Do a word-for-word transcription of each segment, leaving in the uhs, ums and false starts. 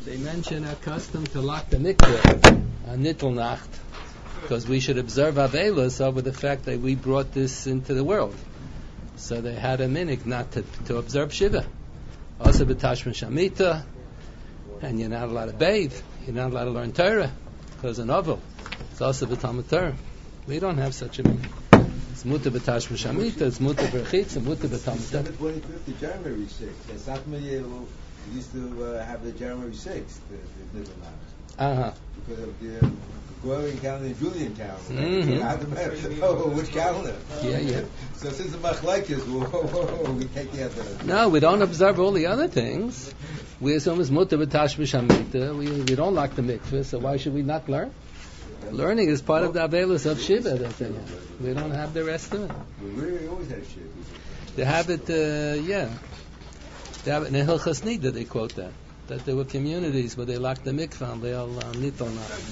they mention a custom to lock the mikveh on Nittelnacht, because we should observe Avelos over the fact that we brought this into the world. So they had a minhag not to, to observe Shiva. Also b'tashma shamita, and you're not allowed to bathe, you're not allowed to learn Torah, because an oval. It's also b'talmud Torah. We don't have such a minhag. It's muta b'tashma shamita, it's muta b'rechitz, it's muta b'talmud Torah. The twenty-fifth of January sixth. The Satmar used to uh, have the January sixth, the, the Uh-huh. because of the Gregorian calendar and Julian calendar. Mm-hmm. How to matter? Oh, which calendar? Yeah, yeah. So since the machlekes, we take the other. No, we don't observe all the other things. We assume it's muta b'tashma shamita. We we don't like the mikveh, so why should we not learn? Learning is part of the Avelos of Shiva that they have. We don't have the rest of it. We really always have Shiva. They have it, uh, yeah. They have it in Hilchas Nida, they quote that. That there were communities where they locked the mikveh and they all uh, nitol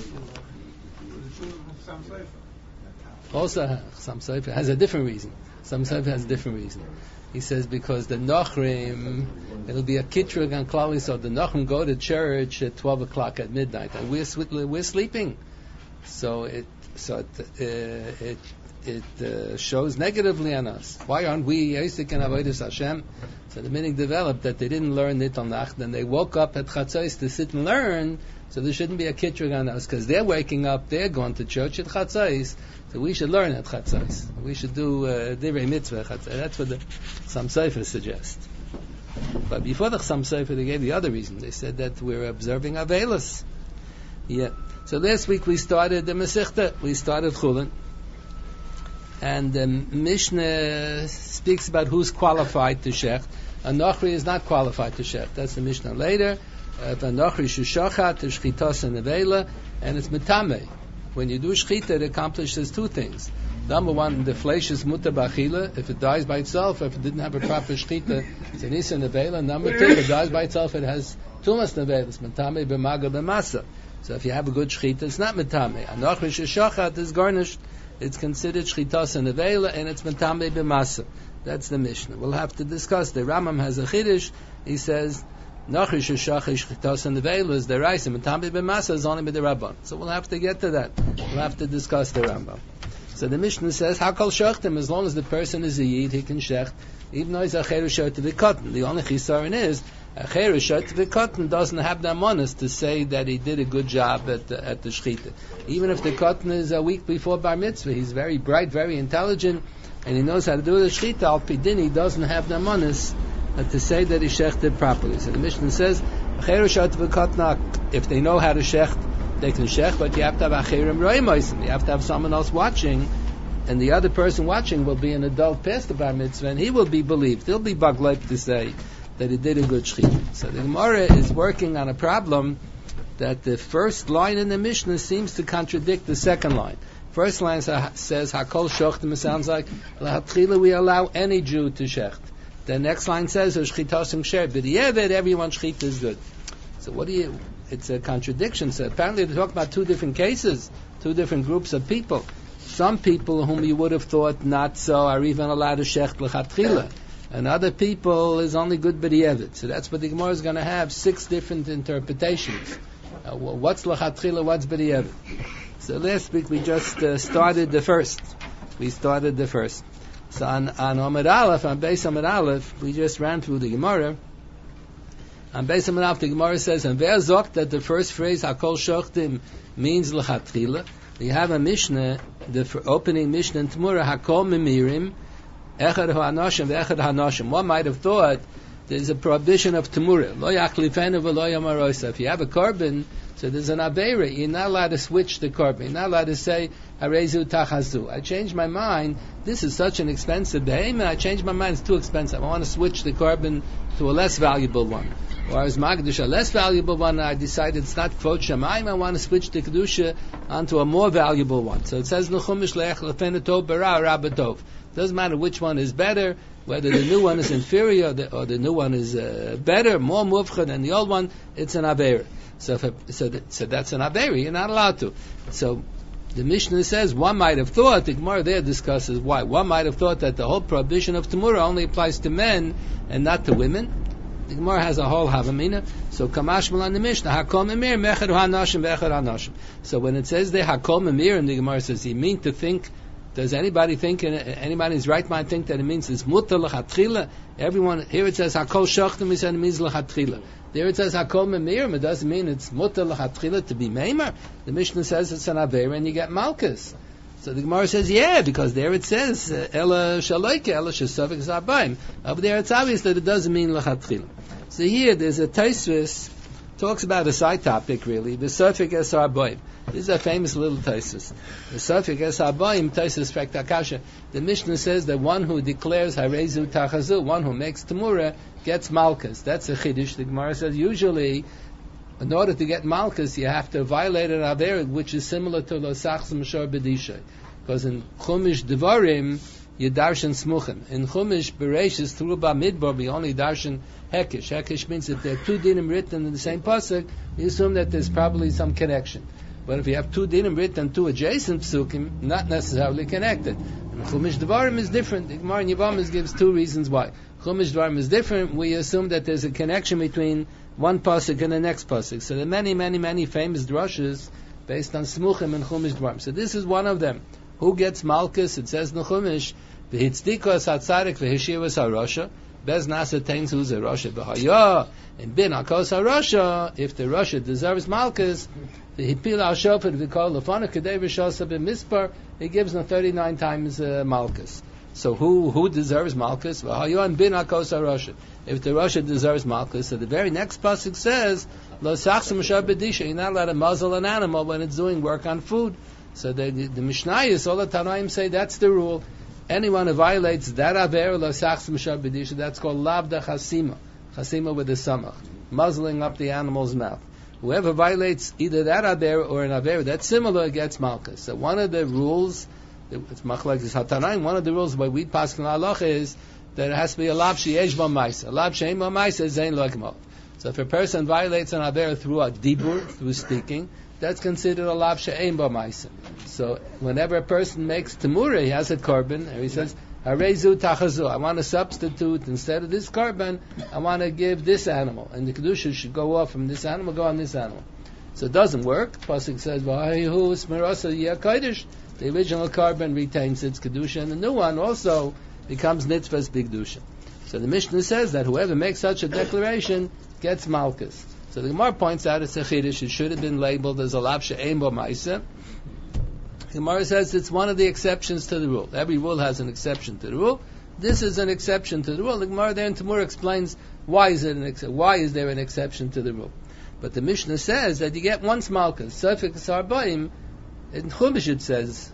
Also, some Sefer has a different reason. Some Sefer has a different reason. He says because the Nochrim, it'll be a kitrug and klali, so the Nochrim go to church at twelve o'clock at midnight, and we're we're sleeping. So it so it uh, it it uh, shows negatively on us. Why aren't we Yisik and Avodas Hashem? So the meaning developed that they didn't learn Nitol Nacht, and they woke up at Chatzos to sit and learn. So there shouldn't be a kitrug on us because they're waking up, they're going to church at Chatzos. So we should learn at Chatzos. We should do Divrei Mitzvah at Chatzos. That's what the Chassam Sofer suggests. But before the Chassam Sofer, they gave the other reason. They said that we're observing Avelos. Yeah. So last week we started the Masechta. We started Chulin. And the Mishnah speaks about who's qualified to Shecht. A Nochri is not qualified to Shecht. That's the Mishnah later. If a Nochri Shushachat, to Shchitas and Nevela, and it's Metame. When you do Shchita, it accomplishes two things. Number one, the flesh is Muta Bachila. If it dies by itself, if it didn't have a proper Shchita, it's an Isa Nevela. Number two, if it dies by itself, it has Tumas Nevela. It's Metame B'maga B'masa. So if you have a good Shchita, it's not Metame. A Nochri Shushachat is garnished. It's considered Shchitas and Nevela, and it's Metame B'masa. That's the Mishnah. We'll have to discuss. The Rambam has a Chiddush. He says, Nachri Sheshach Shchitas and Nevela is the Raisa. Metame B'masa is only with the Rabban. So we'll have to get to that. We'll have to discuss the Rambam. So the Mishnah says, Hakol Shechtim, as long as the person is a Yid, he can Shecht, even though he's a Cheru Shot V'Katan. The only Chisaron is, a Cheru Shot V'Katan doesn't have the Amonis to say that he did a good job at the, at the Shchita. Even if the Katan is a week before Bar Mitzvah, he's very bright, very intelligent, and he knows how to do the Shchita, Al Pidin, he doesn't have the Amonis uh, to say that he Shechted properly. So the Mishnah says, Cheru Shot V'Katan, if they know how to Shecht, they can Shecht, but you have to have a Cherim Roimaisim. You have to have someone else watching, and the other person watching will be an adult past the Bar Mitzvah, and he will be believed. He'll be bagleip to say that he did a good Shchita. So the Gemara is working on a problem that the first line in the Mishnah seems to contradict the second line. First line says, Hakol Shochtim, it sounds like, L'hatchila, we allow any Jew to Shecht. The next line says, Shchitasim Ksher, but yeah, that everyone Shchita is good. So what do you, it's a contradiction. So apparently they're talking about two different cases, two different groups of people. Some people whom you would have thought not so are even allowed to Shecht L'hatchila. And other people is only good b'di'evet. So that's what the Gemara is going to have, six different interpretations. Uh, what's l'chatchila, what's b'di'evet? So last week we just uh, started the first. We started the first. So on, on Amud Aleph, on Beis Amud Aleph, we just ran through the Gemara. On Beis Amud Aleph, the Gemara says, and wer sagt that the first phrase, Hakol Shochtim, means l'chatchila. You have a Mishnah, the opening Mishnah in Tmura, Hakol Memirim, Echad ha'anoshim ve'echad ha'anoshim. One might have thought there's a prohibition of temura. Lo yachlifenu v'lo yamarosa. If you have a carbon, so there's an aveira. You're not allowed to switch the carbon. You're not allowed to say harezu tachazu. I changed my mind. This is such an expensive behemoth. I changed my mind. It's too expensive. I want to switch the carbon to a less valuable one. Or as magdish, a less valuable one. I decided it's not kvot shamayim. I want to switch the kedusha onto a more valuable one. So it says nechumish le'echlefenu tov bara rabatov. Doesn't matter which one is better, whether the new one is inferior or the, or the new one is uh, better, more muvcha than the old one. It's an aveira. So, if a, so, that, so that's an aveira. You're not allowed to. So the Mishnah says one might have thought. The Gemara there discusses why. One might have thought that the whole prohibition of temura only applies to men and not to women. The Gemara has a whole Havamina. So Kamash Malan the Mishnah, Hakol Memir, Mecher Hanashim, Vecher Hanashim. So when it says there Hakol Memir, and the Gemara says, you mean to think, does anybody think, anybody in his right mind think that it means it's Mutter L'Chatchila? Everyone, here it says Hakol Shachtim, he said it means L'Chatchila. There it says Hakol Memir, it doesn't mean it's Mutter L'Chatchila to be Meimer. The Mishnah says it's an Aveira and you get Malkus. So the Gemara says, yeah, because there it says Ela Shaloike, Ela Shesavik Zabayim. Over there it's obvious that it doesn't mean L'Chatchila. So here there's a Taisvis, talks about a side topic really, the Safik Es Harboim. This is a famous little Taisvis. The Safik Es Harboim, Taisvis Fektakasha. The Mishnah says that one who declares Harezu Tachazu, one who makes Tamura, gets Malkus. That's a Chiddush. The Gemara says usually, in order to get Malkus, you have to violate an Aver, which is similar to Lo Sachsim Shor B'dishay. Because in Chumash Devarim, you darshan smuchim. In Chumash Bereshis through Ba Midbar, we only darshan hekish. Hekish means if there are two dinim written in the same pasuk, you assume that there's probably some connection. But if you have two dinim written, two adjacent psukim, not necessarily connected. And Chumash Devarim is different. The Gemara in Yevamos gives two reasons why. Chumash Devarim is different. We assume that there's a connection between one pasuk and the next pasuk. So there are many, many, many famous drushes based on smuchim and Chumash Devarim. So this is one of them. Who gets Malkus? It says in the Chumash, V'hitzdikos hatzarik v'hishivas harosha, Bez nasa tains who's a Rosha b'haya, and bin akos harosha, if the Rosha deserves Malkus, v'hipil al shofet v'kol lefana kadei v'shosa b'mispar, he gives them thirty-nine times uh, Malkus. So who who deserves Malkus? V'haya and bin akos harosha. If the Rosha deserves Malkus, so the very next pasuk says, Lo sachsim shar b'disha, you're not allowed to muzzle an animal when it's doing work on food. So the, the, the Mishnayos, all the Tanaim say that's the rule. Anyone who violates that aver lo sachsim shar b'disha, that's called labda chasima, chasima with a samach, muzzling up the animal's mouth. Whoever violates either that aver or an aver that's similar gets malchus. So one of the rules, it's machlekes hatanaim. One of the rules by we pass in halacha is that it has to be a lab sheyesh ba ma'isa. A lab she'ein ba ma'isa is zayin lo gemol. So if a person violates an aver through a dibur, through speaking, that's considered a lav she'ein ba ma'isa. So whenever a person makes temura, he has a korban, and he says, Harezu tachazu, I want to substitute, instead of this korban, I want to give this animal. And the kedusha should go off from this animal, go on this animal. So it doesn't work. Pasuk says, V'hayihu smerasa yeh, the original korban retains its kedusha, and the new one also becomes nitzvah's bigdusha. So the Mishnah says that whoever makes such a declaration gets malchus. So the Gemara points out it's a chiddush. It should have been labeled as a lav she'ein bo ma'isa. The Gemara says it's one of the exceptions to the rule. Every rule has an exception to the rule. This is an exception to the rule. The Gemara there in Tamur explains why is it an ex- why is there an exception to the rule. But the Mishnah says that you get one malchus. Safik sarbaim. In Chumash it says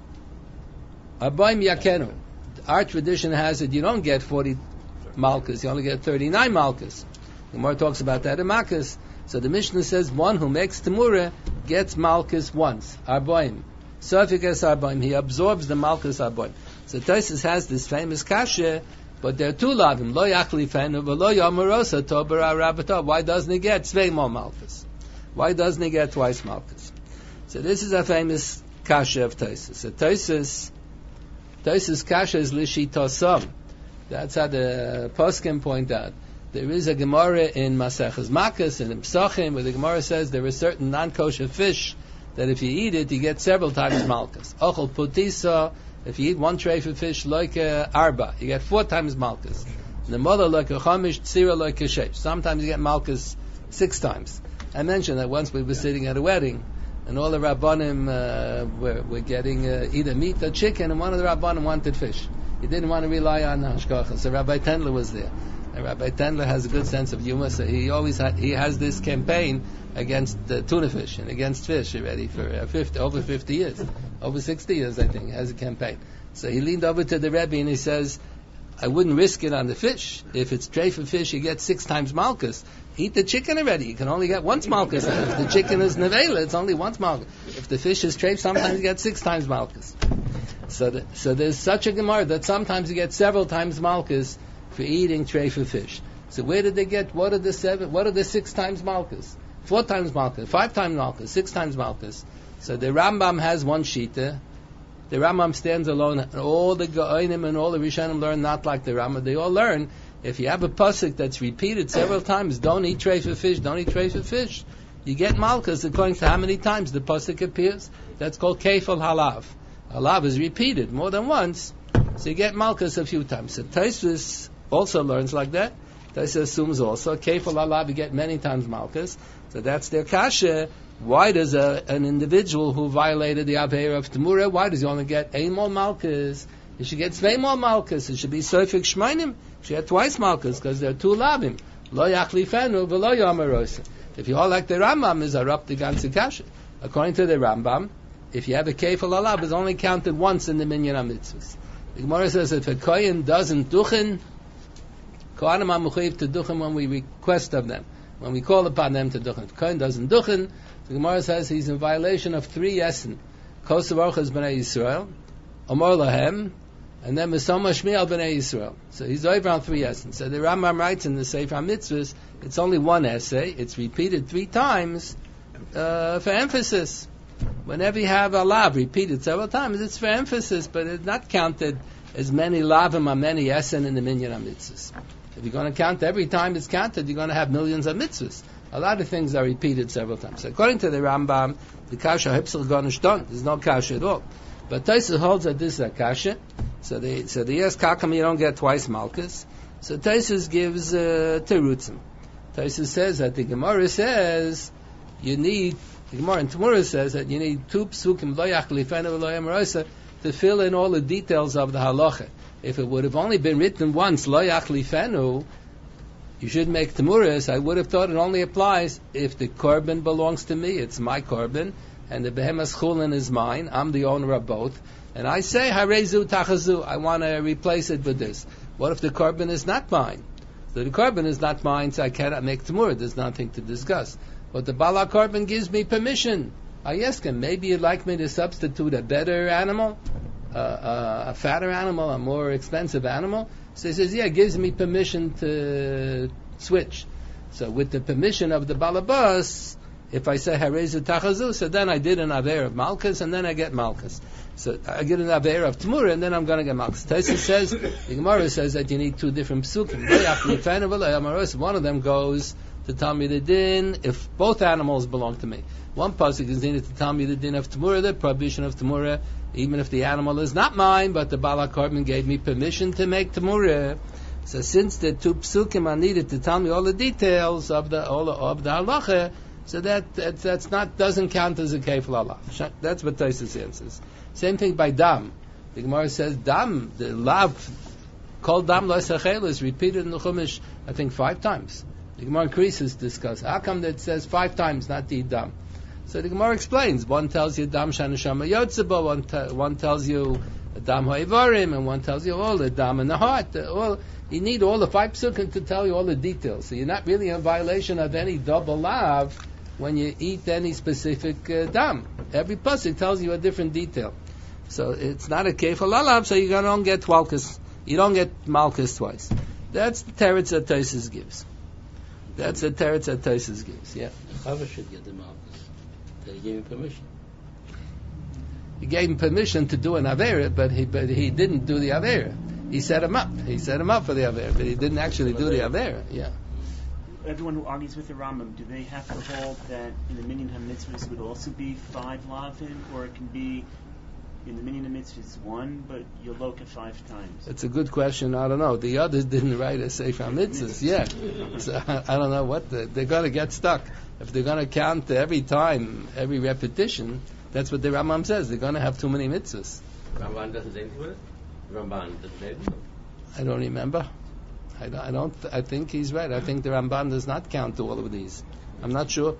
arbaim yakenu. Our tradition has it you don't get forty malchus. You only get thirty-nine malchus. The Gemara talks about that in Makkas. So the Mishnah says one who makes Tamura gets Malkus once, Arboim. Safik es Arboim, he absorbs the Malkus Arboim. So Tosfos has this famous kasha, but there are two lavim, Lo Yachlifenu, V'lo Yomarosa, Tober Arabata. Why doesn't he get Tvei more Malkus? Why doesn't he get twice Malkus? So this is a famous kasha of Tosfos. So Tosfos, Tosfos kasha is Lishi Tosam. That's how the poskim point out. There is a Gemara in Maseches Makkas and in Psachim where the Gemara says there is certain non-kosher fish that if you eat it, you get several times Malkus. Ochel Putisa, if you eat one tray of fish like a Arba, you get four times Malkus. The mother like a Chamish, Tzira like a Sheish. Sometimes you get Malkus six times. I mentioned that once we were sitting at a wedding and all the Rabbanim uh, were, were getting uh, either meat or chicken, and one of the Rabbanim wanted fish. He didn't want to rely on Hashgacha, so Rabbi Tendler was there. And Rabbi Tendler has a good sense of humor, so he always ha- he has this campaign against uh, tuna fish and against fish already for uh, fifty, over fifty years, over sixty years, I think. He has a campaign. So he leaned over to the Rebbe and he says, "I wouldn't risk it on the fish. If it's treif of fish, you get six times malchus. Eat the chicken already. You can only get once malchus. If the chicken is nevela, it's only once malchus. If the fish is treif, sometimes you get six times malchus. So, the, so there's such a gemara that sometimes you get several times malchus for eating treif of fish. So where did they get? What are the seven? What are the six times malchus? Four times malchus, five times malchus, six times malchus. So the Rambam has one shita. The Rambam stands alone. All the Gaonim and all the Rishonim learn not like the Rambam. They all learn If you have a pasuk that's repeated several times, don't eat treif of fish, don't eat treif of fish, you get malchus according to how many times the pasuk appears. That's called kefal halav. Halav is repeated more than once, so you get malchus a few times. So Tosfos also learns like that. Tosfos assumes also kefal halav you get many times malchus. So that's their kasha. Why does a, an individual who violated the Aveira of Temura, why does he only get ein mol malchus? He should get zwei mol malchus. It should be soifik shmeinim. He should get twice malchus because there are two lavim. Lo yachlifenu v'lo yomerosa. If you all like the Rambam, is arap the ganze kasha. According to the Rambam, if you have a kefal halav, it's only counted once in the minyan ha-mitzvahs. The Gemara says if a kohen doesn't duchen, kohanim are mechuyev to duchen when we request of them, when we call upon them to duchen. If a kohen doesn't duchen, the Gemara says he's in violation of three yesen. Kosav orchas b'nei Yisrael, Omar lahem, and then Mesoma Shmiel b'nei Yisrael. So he's over on three yesen. So the Rambam writes in the Sefer HaMitzvahs, it's only one essay. It's repeated three times uh, for emphasis. Whenever you have a lav repeated several times, it's for emphasis, but it's not counted as many lavim or many yesen in the minyan ha-mitzvahs. If you're going to count every time it's counted, you're going to have millions of mitzvahs. A lot of things are repeated several times. So according to the Rambam, the kasha hipsel gone done. There's no kasha at all. But Tosfos holds that this is a kasha. So they so they ask how come you don't get twice malchus. So Tosfos gives uh, terutzim. Tosfos says that the Gemara says you need the Gemara in Temura says that you need two psukim lo yachlifenu v'lo yomerosa to fill in all the details of the halacha. If it would have only been written once lo yachlifenu, you should make temuras. I would have thought it only applies if the korban belongs to me. It's my korban, and the behemoth chulin is mine. I'm the owner of both, and I say harezu tachazu. I want to replace it with this. What if the korban is not mine? So the korban is not mine, so I cannot make temurah. There's nothing to discuss. But the bala korban gives me permission. I ask him, maybe you'd like me to substitute a better animal, uh, uh, a fatter animal, a more expensive animal. So he says, yeah, it gives me permission to switch. So with the permission of the balabas, if I say harezu tachazu, so then I did an aver of malchus, and then I get malchus. So I get an aver of temura, and then I'm going to get malchus. Tosfos says, the Gemara says that you need two different psukim. One of them goes to tell me the din if both animals belong to me. One pasuk is needed to tell me the din of temura, the prohibition of temura, even if the animal is not mine, but the bala korban gave me permission to make temura. So since the two psukim are needed to tell me all the details of the all of the halacha, so that, that that's not doesn't count as a kefal halav. That's what Tosfos answers. Same thing by dam. The Gemara says dam, the lav called dam lo'esachel is repeated in the Chumash I think five times. The Gemara increases discuss. How come that it says five times, not the dam? So the Gemara explains. One tells you dam shanashama yotzeba, one te- one tells you dam ha'evarim, and one tells you all the dam in the heart. The, all you need all the five psukim to tell you all the details. So you're not really in violation of any double lav when you eat any specific uh, dam. Every pasuk tells you a different detail. So it's not a kefal halav, so you don't get malchus. You don't get malchus twice. That's the teretz that Tosfos gives. That's the teretz that Tosfos gives. Yeah. Chava should get the malchus. He gave him permission. He gave him permission to do an avera, but he but he didn't do the avera. He set him up. He set him up for the avera, but he didn't actually do the avera. Yeah. Everyone who argues with the Rambam, do they have to hold that in the minyan ha-mitzvahs would also be five lavim, or it can be in the minyan ha-mitzvahs one, but you loka five times? It's a good question. I don't know. The others didn't write a Sefer HaMitzvahs yet. So I, I don't know what the, they're going to get stuck. If they're going to count every time, every repetition, that's what the Rambam says. They're going to have too many mitzvahs. Ramban doesn't say anything with it? Ramban doesn't say anything? I don't remember. I don't, I don't. I think he's right. I think the Ramban does not count to all of these. I'm not sure.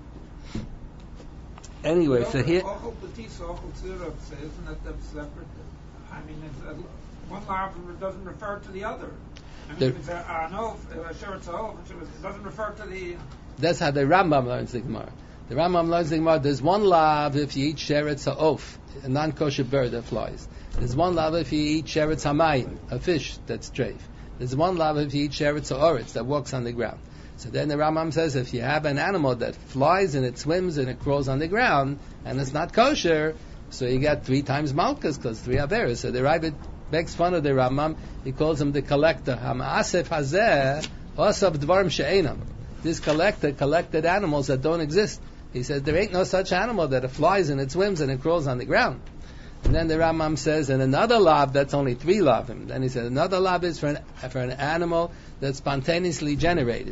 Anyway, so here. Isn't that separate? I mean, it's, uh, one lav doesn't refer to the other. I mean, The- if it's a anov, a sheretz ha'ov, it doesn't refer to the. That's how the Rambam learns the Gemara. The Rambam learns the Gemara. There's one lav if you eat sheretz ha'of, a non-kosher bird that flies. There's one lav if you eat sheretz hamayim, a fish that's treif. There's one lav if you eat sheretz ha'oretz that walks on the ground. So then the Rambam says if you have an animal that flies and it swims and it crawls on the ground and it's not kosher, so you got three times malchus because three averas. So the Rabbit makes fun of the Rambam. He calls him the collector. Ha'ma'asef hazeh osav dvarim she'enam. This collector collected animals that don't exist. He says there ain't no such animal that it flies and it swims and it crawls on the ground. And then the Rambam says, and another lav, that's only three lavim. Then he said, another lav is for an, for an animal that's spontaneously generated.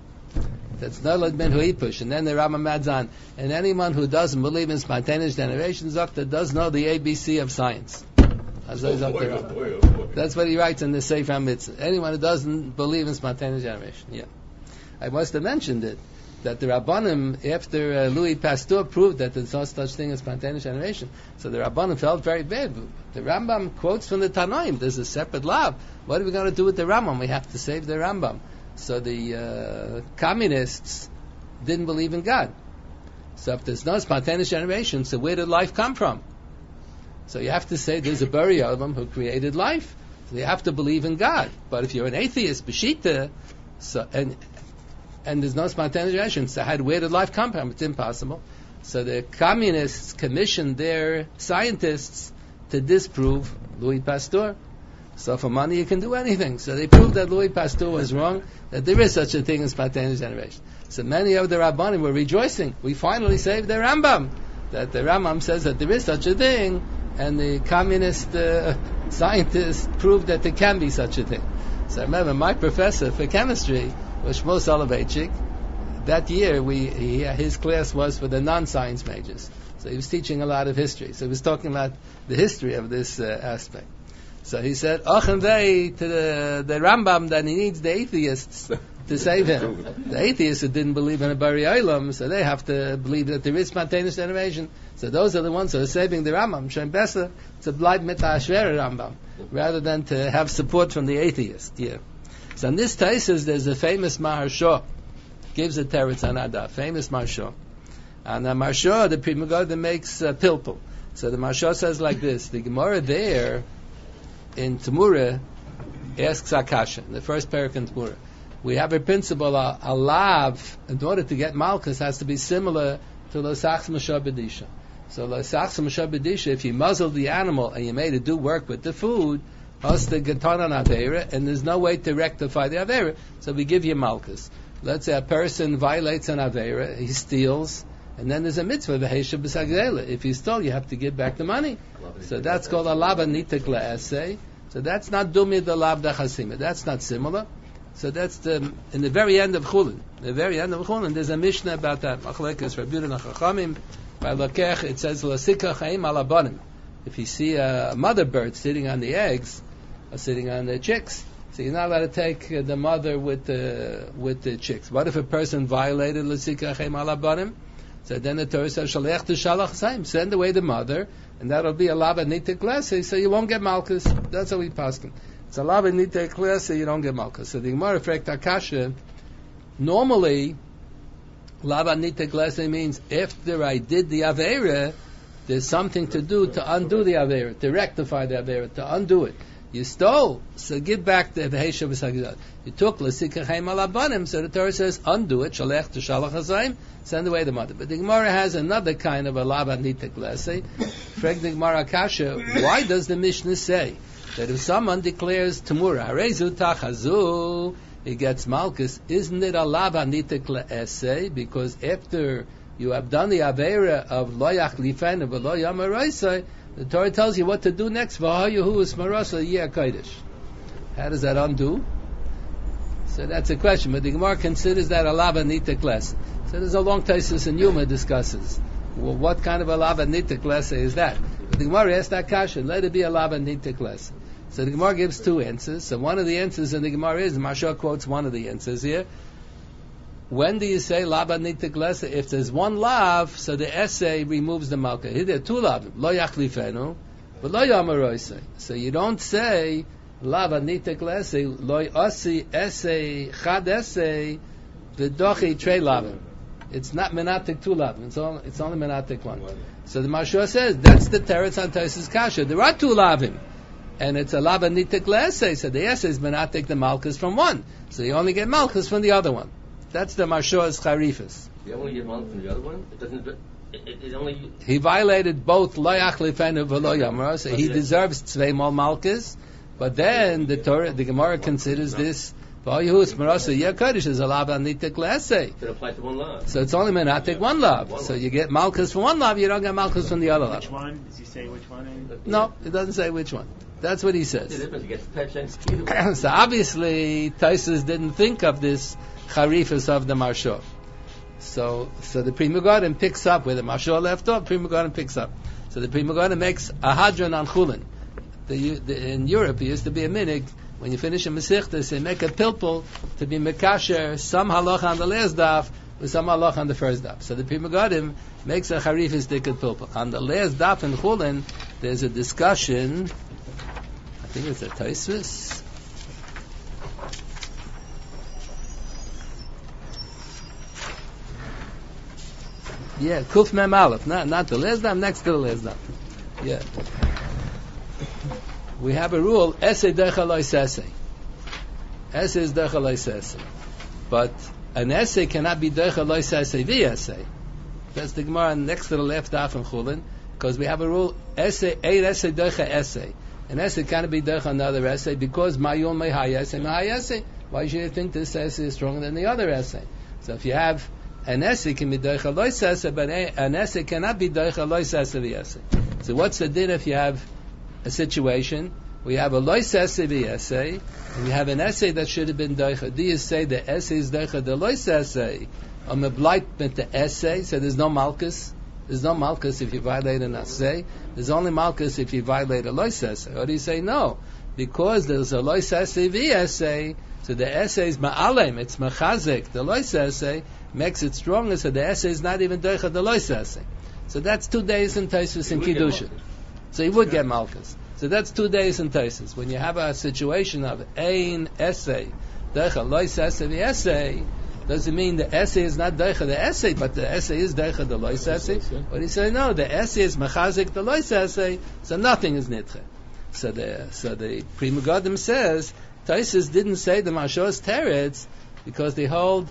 That's nolad min hu'ipush. And then the Rambam adds on, and anyone who doesn't believe in spontaneous generation, Zokta, does know the A B C of science. Oh, boy, oh, boy, oh, boy. That's what he writes in the Sefer HaMitzvah. Anyone who doesn't believe in spontaneous generation. Yeah. I must have mentioned it, that the Rabbanim, after uh, Louis Pasteur proved that there's no such thing as spontaneous generation, so the Rabbanim felt very bad. The Rambam quotes from the Tanoim. There's a separate law. What are we going to do with the Rambam? We have to save the Rambam. So the uh, communists didn't believe in God. So if there's no spontaneous generation, so where did life come from? So you have to say there's a Bari Olam who created life. So you have to believe in God. But if you're an atheist, Beshita, so and and there's no spontaneous generation, so how, where did life come from? It's impossible. So the communists commissioned their scientists to disprove Louis Pasteur. So for money you can do anything. So they proved that Louis Pasteur was wrong, that there is such a thing as spontaneous generation. So many of the Rabbanim were rejoicing. We finally saved the Rambam. That the Rambam says that there is such a thing, and the communist uh, scientists proved that there can be such a thing. So I remember my professor for chemistry was Shmuel Soloveitchik. That year, we he, his class was for the non-science majors. So he was teaching a lot of history. So he was talking about the history of this uh, aspect. So he said, "Ochen vei to the, the Rambam that he needs the atheists to save him. The atheists who didn't believe in a Bari Olam, so they have to believe that there is spontaneous generation. So those are the ones who are saving the Rambam. Shem Besser to bleib mit ha'ashvere Rambam, rather than to have support from the atheist." Yeah. So in this thesis, there's a famous Maharsha, gives a teretz anada, famous Maharsha. And the Maharsha, the Pri Megadim, makes uh, pilpul. So the Maharsha says like this: the Gemara there in Temura asks Akasha, the first parak in Temura. We have a principle, a, a lav, in order to get malchus, has to be similar to l'sachs mashah b'disha. So l'sachs mashah b'disha, if you muzzled the animal and you made it do work with the food, has the gatan on avera, and there's no way to rectify the avera, so we give you malchus. Let's say a person violates an avera, he steals, and then there's a mitzvah, v'heisha b'sagdela. If he stole, you have to give back the money. So that's called a lava nitek le'aseh. So that's not dumi the lav dachasima. That's not similar. So that's the, in the very end of Chulin. The very end of Chulin, there's a Mishnah about that. Machlekes Rabbi Yehuda Chachamim, by Lakech, it says, L'sikach ha'im ala banim. If you see a mother bird sitting on the eggs, or sitting on the chicks, so you're not allowed to take uh, the mother with the, with the chicks. What if a person violated L'sikach ha'im ala banim? So then the Torah says, Shalech to Shalach Saim, send away the mother, and that'll be a lava nitek lese, so you won't get malchus. That's how we paskin. It's a lava nitek lese, so you don't get malchus. So the Gemara frekt Akasha, normally, lava nitek lese means after I did the avera, there's something to do to undo the avera, to rectify the avera, to undo it. You stole, so give back the v'heisha b'sagidat. You took l'sikach haim alabanim, so the Torah says undo it, shalech to shalach hazayim, send away the mother. But the Gemara has another kind of a lava nitek lese. Frag the Gemara Kasha, why does the Mishnah say that if someone declares Temura, harezu tachazu, he gets malchus, isn't it a lava nitek lese? Because after you have done the avera of lo yachlifen of lo yamaroisai, the Torah tells you what to do next. V'hayahu is marasa yeh kodesh. How does that undo? So that's a question. But the Gemara considers that a lava nitek lese. So there's a long thesis in Yuma discusses. Well, what kind of a lava nitek lese is that? But the Gemara asks that kasha. Let it be a lava nitek lese. So the Gemara gives two answers. So one of the answers in the Gemara is, Maharsha quotes one of the answers here. When do you say lava nitek lese? If there's one lav, so the essay removes the malka. Here there are two lavim. Lo yachlifenu, but lo yamaroisei. So you don't say lava nitek lese, lo osi essay, chad essay, v'dochi trei lavim. It's not menatik two lavim. It's only, it's only menatik one. So the Maharsha says, that's the teretz on Tosfos kasha. There are two lavim. And it's a lava nitek lese. So the essay is menatik the malchus from one. So you only get malchus from the other one. That's the Maharsha's charifas. You only get one from the other one. It doesn't. It, it, it only. He violated both lo yachlifenu v'lo yamra, so he deserves tzvei mal malchus. But then the Torah, the Gemara considers this. V'ayihus marasa yekadish is a lav anitik le'esei. It applies to one lav. So it's only menatik one lav. One So lav. you get malchus from one lav, you don't get malchus from the other lav. Which one? Does he say which one? In? No, it doesn't say which one. That's what he The says. difference. It gets touched either way. So obviously, Taisus didn't think of this charifus of the Marshal. So, so the Pri Megadim picks up where the Marshal left off. Pri Megadim picks up. So the Pri Megadim makes a hadron on chulin. The, the, in Europe, it used to be a minig. When you finish a Masechta, they make a pilpul to be mekasher some halach on the last daf with some halach on the first daf. So the Pri Megadim makes a charifus dikat pilpul. On the last daf in chulin, there's a discussion. I think it's a Taisvis. Yeah, Kuf Mem Aleph, not not the last dam, next to the last dam. Yeah. We have a rule, Ese Decha Lois Ese. Ese is Decha Lois Ese. But an Ese cannot be Decha Lois Ese vi Ese. That's the Gemara next to the left daf in Chulin, because we have a rule, Ese, Eid Ese Decha Ese. An essay cannot be dech another essay because mayol mehai essay mehai essay. Why should you think this essay is stronger than the other essay? So if you have an essay can be dech a lois essay, but an essay cannot be dech a lois essay the essay. So what's the din if you have a situation we have a lois essay the essay and you have an essay that should have been dech? Do you say the essay is dech the lois essay? Or meblight with the essay, so there's no malchus. There's no malchus if you violate an assay. There's only malchus if you violate a lois essay. Or do you say no? Because there's a lois essay v essay, so the essay is ma'alem, it's machazek. The lois essay makes it stronger, so the essay is not even doicha the lois essay. So that's two days in Taisus and Kiddusha. So you would get malchus. So that's two days in Taisus. When you have a situation of ein essay, doicha lois essay v essay, doesn't mean the essay is not deicha the essay, but the essay is deicha the lois essay. But he said no, the essay is mechazik the lois essay, so nothing is nitche. So the so the Pri Megadim says Taisus didn't say the Mashos teretz because they hold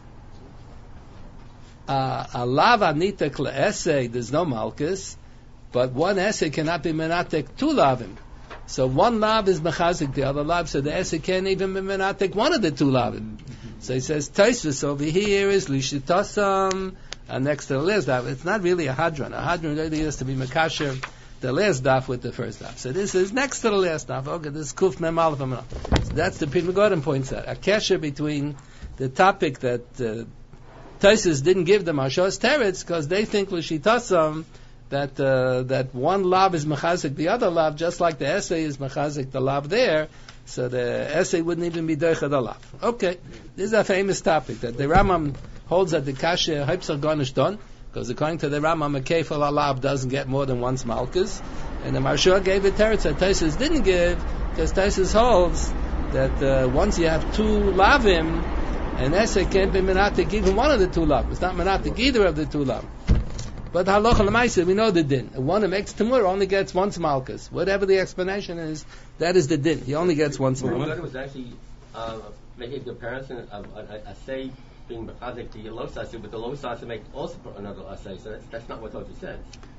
uh, a lava nitek le essay. There's no malchus, but one essay cannot be menatek two lavim. So one lav is mechazik the other lav, so the essay can't even be menatek one of the two lavim. So he says Taisvis over here is Lishitasam, and next to the last daf. It's not really a hadron. A hadron really has to be Makasher, the last daf with the first daf. So this is next to the last daf. Okay, this is Kuf Mem Aleph Amar. So that's the Pri Megadim points out. A kasher between the topic that uh, Taisvis didn't give them Ashos Teretz because they think Lishitasam that uh, that one lav is Mechazik the other lav, just like the essay is Mechazik the lav there. So the essay wouldn't even be Deicha the lav. Okay, this is a famous topic that the Rambam holds that the kasher Haipsach Garnish done, because according to the Rambam, a kefal alav doesn't get more than once malchus, and the Marshal gave it teretz that Taisus didn't give, because Taisus holds that uh, once you have two lavim, an essay can't be menatik even one of the two lavim. It's not menatik either of the two lavim. But halacha l'maisa, we know the din. One who makes tamur only gets once malchus. Whatever the explanation is, that is the din. He only gets once malchus. It was actually uh, making a comparison of a, a say being mechazik to your losasi, but the losasi make also another assay. So that's, that's not what Tosfos says.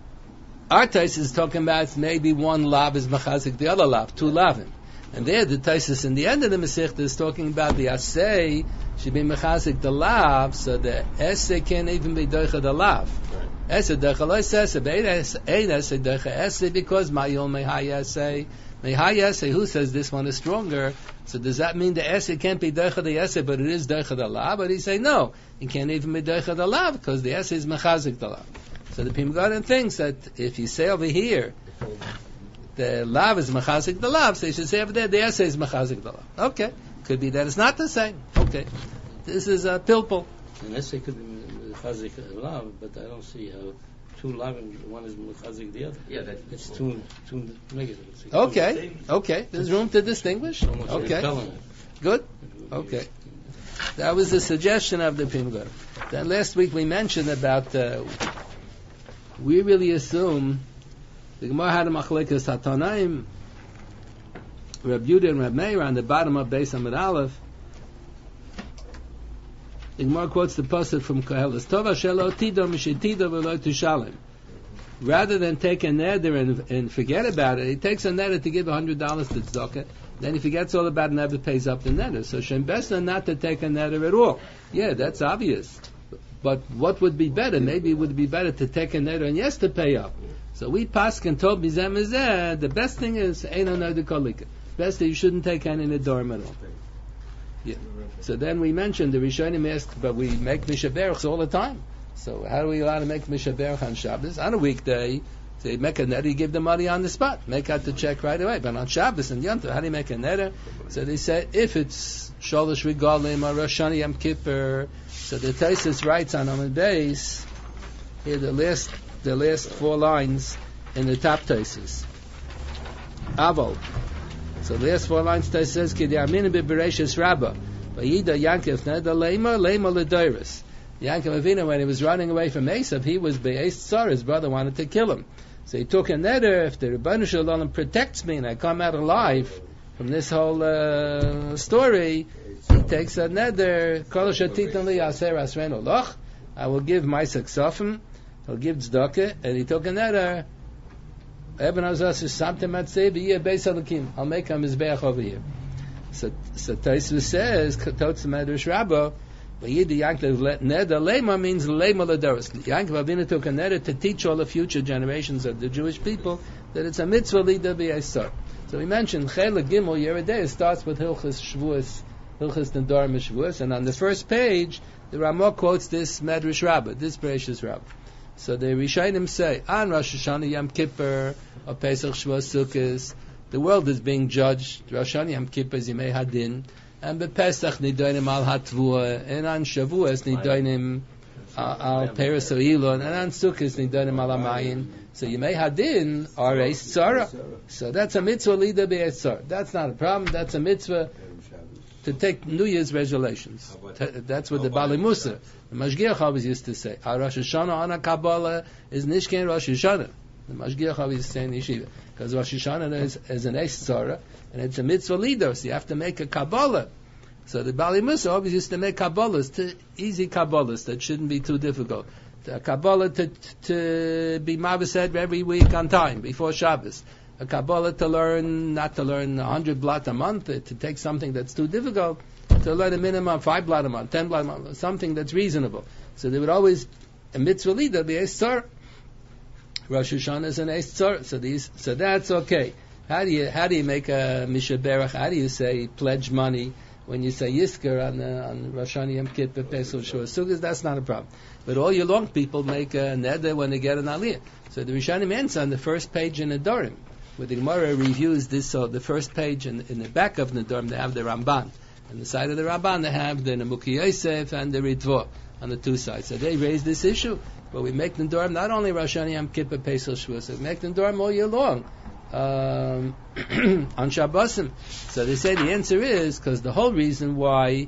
Our Taisus is talking about maybe one lav is mechazik the other lav, two lavim. And there the Taisus in the end of the Masechta is talking about the assay should be mechazik the lav, so the essay can't even be doicha the lav. Right. Essay doicha lo essay, but ain't essay doicha essay because mayol mehai essay. Mehai essay, who says this one is stronger? So does that mean the essay can't be doicha the essay, but it is doicha the lav? But he say no, it can't even be doicha the lav because the essay is mechazik the lav. So the Pri Megadim thinks that if you say over here the lav is mechazik the lav, so you should say over there the essay is mechazik the lav. Okay, could be that it's not the same. Okay, this is a pilpul. An essay could be mechazik lav, but I don't see how two lav and one is mechazik the other. Yeah, that's It's two two negatives. Okay, okay, there's room to distinguish. Almost Okay, repellent. good. Okay, that was the suggestion of the Pri Megadim. Then last week we mentioned about uh, we really assume the Gemara had a machlekes hatanaim, Reb Yehuda and Reb Meir on the bottom of Beis Amud Aleph. The Gemara quotes the pasuk from Koheles, Tova shelo tido mishetido v'lo tushalem. Rather than take a neder and, and forget about it, he takes a neder to give one hundred dollars to tzedakah, then he forgets all about it and never pays up the neder. So shem besta not to take a neder at all. Yeah, that's obvious. But what would be better? Maybe it would be better to take a neder and yes, to pay up. So we paskin told bizem izeh, the best thing is eino neder kolika. Best that you shouldn't take any nedarim at all. Yeah. So then we mentioned the Rishonim asked, but we make mishaberachs all the time. So how do we allow to make mishaberach on Shabbos? On a weekday, they make a neder, you give the money on the spot, make out the check right away. But on Shabbos and Yom Tov, how do you make a neder? So they say if it's Sholosh Regalim or Rosh Hashanah Yom Kippur. So the Taisus writes on Amud Beis here the last the last four lines in the top Taisus. Avol. So the last four lines Taisus says Ki Di'aminu B'Bereishis Rabbah Vayida Yankov Neder Leima Leima L'Doiris. Yankov Avinu, when he was running away from Esav, he was Be'ez Tzar, his brother wanted to kill him. So he took a neder, if the Rebbeinu Shalom protects me and I come out alive from this whole uh, story, he takes a neder, Kol Shatitan Li Aser Asrenu Loch, I will give my Saksafim, he'll give Tzedakah, and he took a neder, Eben Azaz Samtem Atzei B'yeh Beis Halakim, I'll make a Mizbeach over here. So, so Taisva says, Tots Medrash Rabbah, Vayidi Yankov Neder Lema means Lema L'Doros. Yankov Avinu took a neder to teach all the future generations of the Jewish people that it's a mitzvah Lida B'Yisar. So we mentioned Chela Gimel Yeridei starts with Hilchas Shavuos, Hilchas Nedarim Shavuos, and on the first page the Ramah quotes this Medrash Rabbah, this Bereshis Rabbah. So the Rishonim say on Rosh Hashanah Yom Kippur or Pesach Shavuos Sukkos, the world is being judged. Rosh Hashanah Yom Kippur is Yimei Hadin. And bepesach nidonim al hatvua, and on Shavuos nidonim al peres oilon, and on Sukkos nidonim al amayin. So Yimei Hadin are a tzara. So that's a mitzvah lida be'ez tzara. That's not a problem. That's a mitzvah to take New Year's resolutions. That's what the Bali Musa, the Mashgiach always used to say. Our Rosh Hashanah on a Kabbalah is Nishken Rosh Hashanah. The Mashgiach always used to say in Yeshiva. Because Rosh Hashanah is, is an Eis Tzara, and it's a mitzvah leader, so you have to make a Kabbalah. So the Bali Musa always used to make Kabbalahs, to, easy Kabbalahs, that shouldn't be too difficult. A Kabbalah to, to be Mavased every week on time, before Shabbos. A Kabbalah to learn, not to learn a hundred blot a month, to take something that's too difficult, to learn a minimum five blot a month, ten blot a month, something that's reasonable. So they would always, a mitzvah leader, be a Tzara. Rosh Hashanah is an Eis Tzara, so these, so that's okay. How do you, how do you make a Mishaberach? How do you say pledge money when you say Yisker on, uh, on Rosh Hashanah Yom Kippur, Pesach, Shavuos, Sukkos? That's not a problem. But all your long people make a neder when they get an aliyah. So the Rishonim ends on the first page in Nedarim, where the Gemara reviews this. So the first page in, in the back of Nedarim, they have the Ramban. On the side of the Ramban, they have the Nemuki Yosef and the Ritva on the two sides. So they raise this issue. But we make Nedarim not only Rosh Hashanah Yom Kippur, Pesach, Shavuos, we make Nedarim all year long. Um, on Shabbosim. So they say the answer is because the whole reason why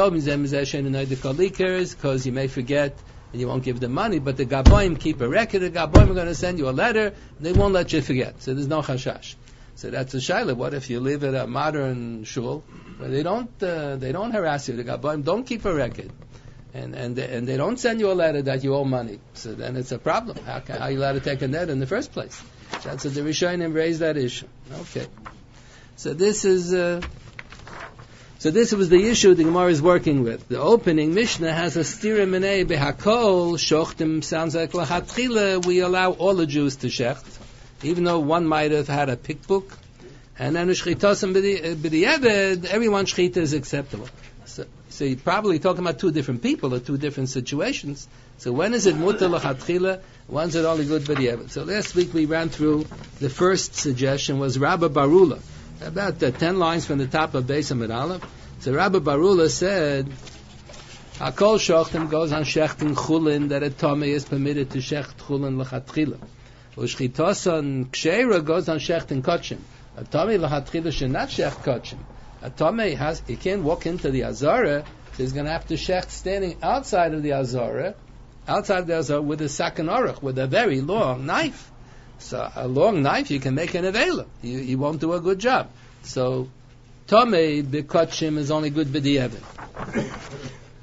is because you may forget and you won't give them money, but the Gaboim keep a record. The Gaboim are going to send you a letter, and they won't let you forget. So there's no chashash. So that's a shayla. What if you live at a modern shul where they don't uh, they don't harass you? The Gaboim don't keep a record, and and they, and they don't send you a letter that you owe money. So then it's a problem. How, can, how are you allowed to take a net in the first place? That's what the Rishonim raised that issue. Okay. So this is, uh, so this was the issue the Gemara is working with. The opening Mishnah has a stira minei behakol, shochtim sounds like lachatchila, we allow all the Jews to shecht, even though one might have had a pickbook, and then shchitosam b'di'eved, everyone's shchita is acceptable. So, so you're probably talking about two different people or two different situations. So when is it mutar lachatchila? When's it only good b'di'eved? So last week we ran through the first suggestion was Rabba Barula, about the ten lines from the top of Beis Amud Aleph. So Rabba Barula said, Hakol shochtim goes on shechting chulin, that a tomei is permitted to shecht chulin lachatchila. Ushchitosan ksheira goes on shechting kotchim. A tomei lachatchila should not shecht kotchim. A tomei has, he can't walk into the azara, so he's going to have to shecht standing outside of the azara, outside of the azara with a sakan aruch, with a very long knife. So a long knife, you can make an avela. You, you won't do a good job. So tomei b'kotchim is only good b'di'evin.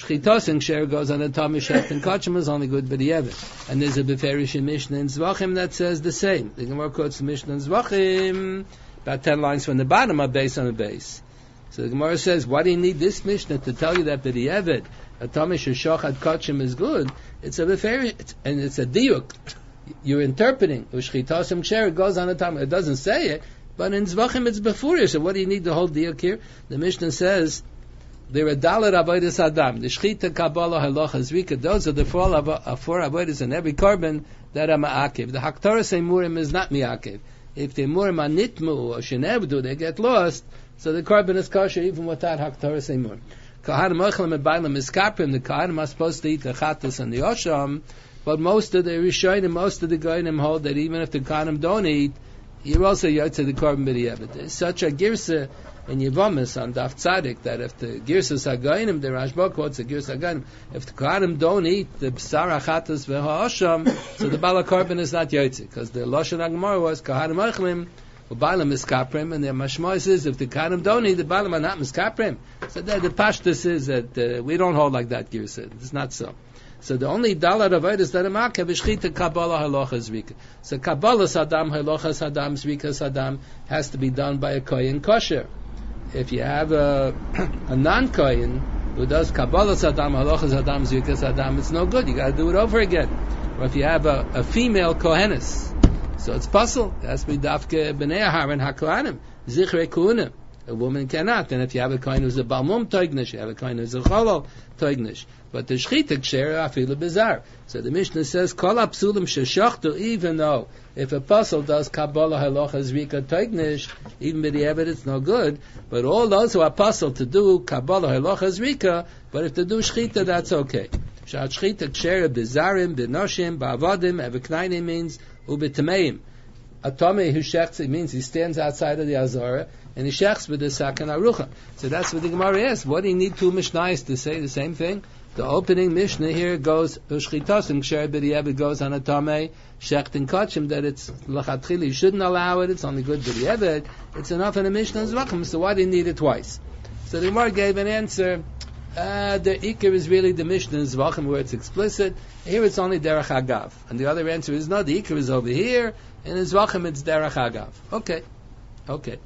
Shchitos and Ksher goes on the Tomei Shecht and Kachim is only good b'di'evet. And there's a Beferish Mishnah in Zvachim that says the same. The Gemara quotes the Mishnah in Zvachim, about ten lines from the bottom, a base on a base. So the Gemara says, why do you need this Mishnah to tell you that b'di'evet, a Tomei Sheshachad Kachim is good? It's a Beferish, and it's a diuk. You're interpreting. Shchitos and Ksher goes on the Tomei. It doesn't say it, but in Zvachim it's before. So what do you need the whole diuk here? The Mishnah says, there are dalar avodas adam. The shchita, kabbalah, halacha, zrika. Those are the four, uh, four avodas in every carbon that are ma'akev. The haktaras emurim is not ma'akev. If the emurim are nitmu or shenevdu, they get lost. So the carbon is kosher even without haktaras emurim. Kahanim oichlam and bailam is kaprim. The kahanim are supposed to eat the chatas and the osham, but most of the rishonim, most of the goyim hold that even if the kahanim don't eat, you're also yotze the carbon b'di'evet. There's such a girsa in Yevamis on Daf Tzadik that if the Girsas Hagainim, the Rashba quotes the Girsas Hagainim, if the Kohanim don't eat the B'sar HaChatas v'ha'asham, so the Bala Carbon is not Yotze, because the Lashon HaGemara was Kohanim Eichlim, U'Bailam Miskaprim, and the Mashmois is if the Kohanim don't eat, the Bailam are not Miskaprim. So the, the Pashtus is that uh, we don't hold like that Girsa. It's not so. So the only dalar avodas that are ma'akev is shchita, kabbalah, halacha, zrika. So kabbalah sadam, halacha sadam, zrika sadam has to be done by a kohen kosher. If you have a, a non-kohen who does kabbalah sadam, halacha sadam, zrika sadam, it's no good. You got to do it over again. Or if you have a, a female kohenes, so it's puzzle. It has to be dafke b'nei Aharon hakohanim, zichrei kuhunim. A woman cannot. And if you have a kohen who's a balmum toignish, you have a kohen who's a cholol toignish. But the shchita ksher afilu bizar. So the Mishnah says, kol apsulim sheshachtu, even though if a puzzle does kabbalah halacha zrika toignish, even b'di'evet it's no good. But all those who are puzzled to do kabbalah halacha zrika, but if they do shchita, that's okay. Shat shchita ksher bizarim, b'noshim, ba'avadim, eveknainim means ubitameim. A tomei who shechts, it means he stands outside of the azara, and he shechts with the sakan arucha. So that's what the Gemara asks. What do you need two mishnayos to say the same thing? The opening Mishnah here goes, Ushchitos and Ksher b'di'evet goes on a tomei, shecht and kachim, that it's lachatchili, you shouldn't allow it, it's only good b'di'evet. It's enough in a Mishnah and Zvachim, so why do you need it twice? So the Gemara gave an answer, uh, the Iker is really the Mishnah and Zvachim where it's explicit, here it's only Derech Agav. And the other answer is no, the Iker is over here, and in Zvachim it's Derech Agav. Okay, okay.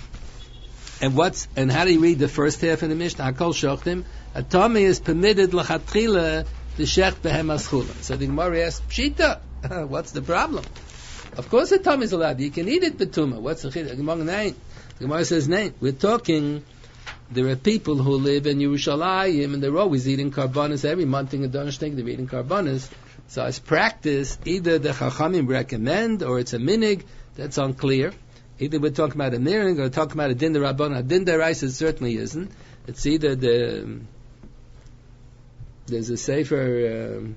And what's, and how do you read the first half of the Mishnah? Hakol shochtim, a tomei is permitted lachatchila to shech behem aschula. So the Gemara asks, Pshita, what's the problem? Of course a tomei is allowed. You can eat it betuma. What's the chiddush? The Gemara says, name. We're talking, there are people who live in Yerushalayim and they're always eating karbanis every month in the Donishtik, they're eating karbanis. So as practice, either the Chachamim recommend or it's a minig, that's unclear. Either we're talking about a minig or talking about a din d'Rabbanan. A din d'Oraisa it certainly isn't. It's either the there's a sefer um,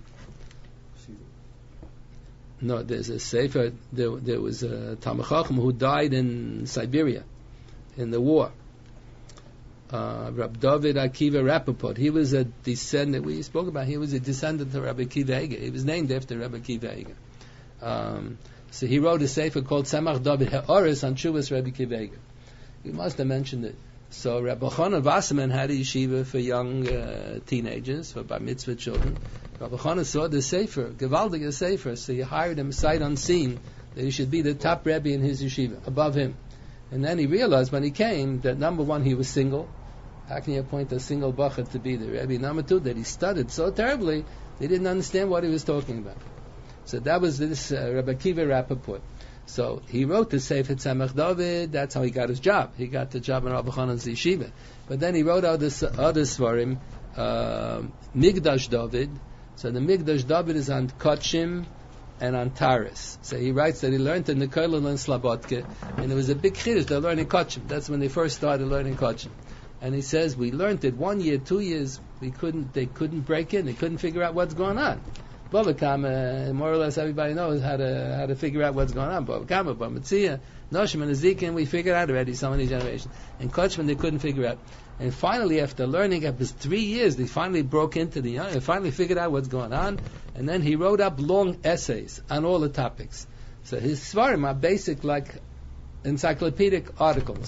no there's a sefer there, there was a Talmid Chacham who died in Siberia in the war, uh, Rab David Akiva Rappaport. He was a descendant, we spoke about, he was a descendant of Rabbi Akiva Eiger. He was named after Rabbi Akiva Eiger. Um, so he wrote a sefer called Tzemach David Ha'oris on Shuvas Rabbi Akiva Eiger. We must have mentioned it. So Rabbi Chanan Wasserman had a yeshiva for young uh, teenagers, for bar mitzvah children. Rabbi Chanan saw the sefer, Gevaldig sefer, so he hired him sight unseen that he should be the top rebbe in his yeshiva, above him. And then he realized when he came that number one, he was single. How can you appoint a single bachar to be the rebbe? Number two, that he stuttered so terribly, they didn't understand what he was talking about. So that was this uh, Rabbi Akiva Rappaport. So he wrote the Sefer Tzemach David. That's how he got his job. He got the job in Rabbi Chanan's yeshiva. But then he wrote other other svarim, uh, Migdash David. So the Migdash David is on Kachim and on Taris. So he writes that he learned in the Kollel and Slabotke, and it was a big chiddush. They're learning Kachim. That's when they first started learning Kachim. And he says we learned it one year, two years. We couldn't. They couldn't break in. They couldn't figure out what's going on. Bava Kama, more or less everybody knows how to how to figure out what's going on. Bava Kama, Bava Metzia, Noshim and Ezekiel, we figured out already so many generations. And Kachman they couldn't figure out. And finally, after learning, after three years, they finally broke into the young, they finally figured out what's going on. And then he wrote up long essays on all the topics. So his svarim are basic like encyclopedic articles.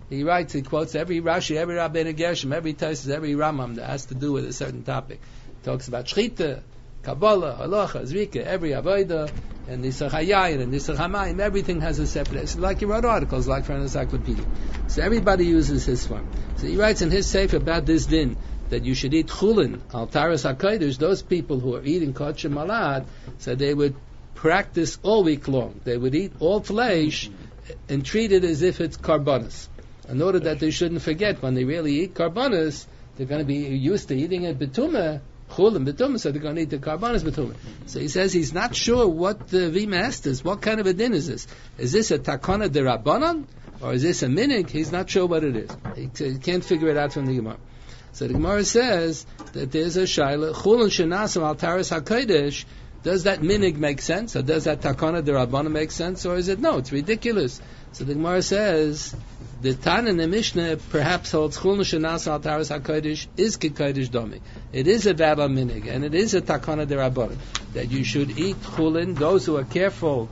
He writes, he quotes every Rashi, every Rabbeinu Gershom, every Tosfos, every Rambam that has to do with a certain topic. He talks about Shchita, Kabbalah, Halacha, Zrika, every Avodah, and Nisach Hayayin, and Nisach Hamayim, everything has a separate, it's like he wrote articles, like for an encyclopedia. So everybody uses his form. So he writes in his sefer about this din, that you should eat chulin, al taras hakodesh, those people who are eating kosher malad, so they would practice all week long. They would eat all flesh and treat it as if it's karbonis. In order that they shouldn't forget, when they really eat karbonis, they're going to be used to eating it betumah, chulin betumah, so they're going to eat the karbonis betumah. So he says he's not sure what the Vima asked is. What kind of a din is this? Is this a takana de rabbanon? Or is this a minig? He's not sure what it is. He, he can't figure it out from the Gemara. So the Gemara says that there's a shaila, chulin shenasam al taras hakodesh. Does that minig make sense? Or does that takana de rabbanon make sense? Or is it no? It's ridiculous. So the Gemara says the Tan in the Mishnah perhaps holds chulin shenasam al taras hakodesh is kikodesh domi. It is a vala minig, and it is a takana de rabbanon that you should eat chulin. Those who are careful,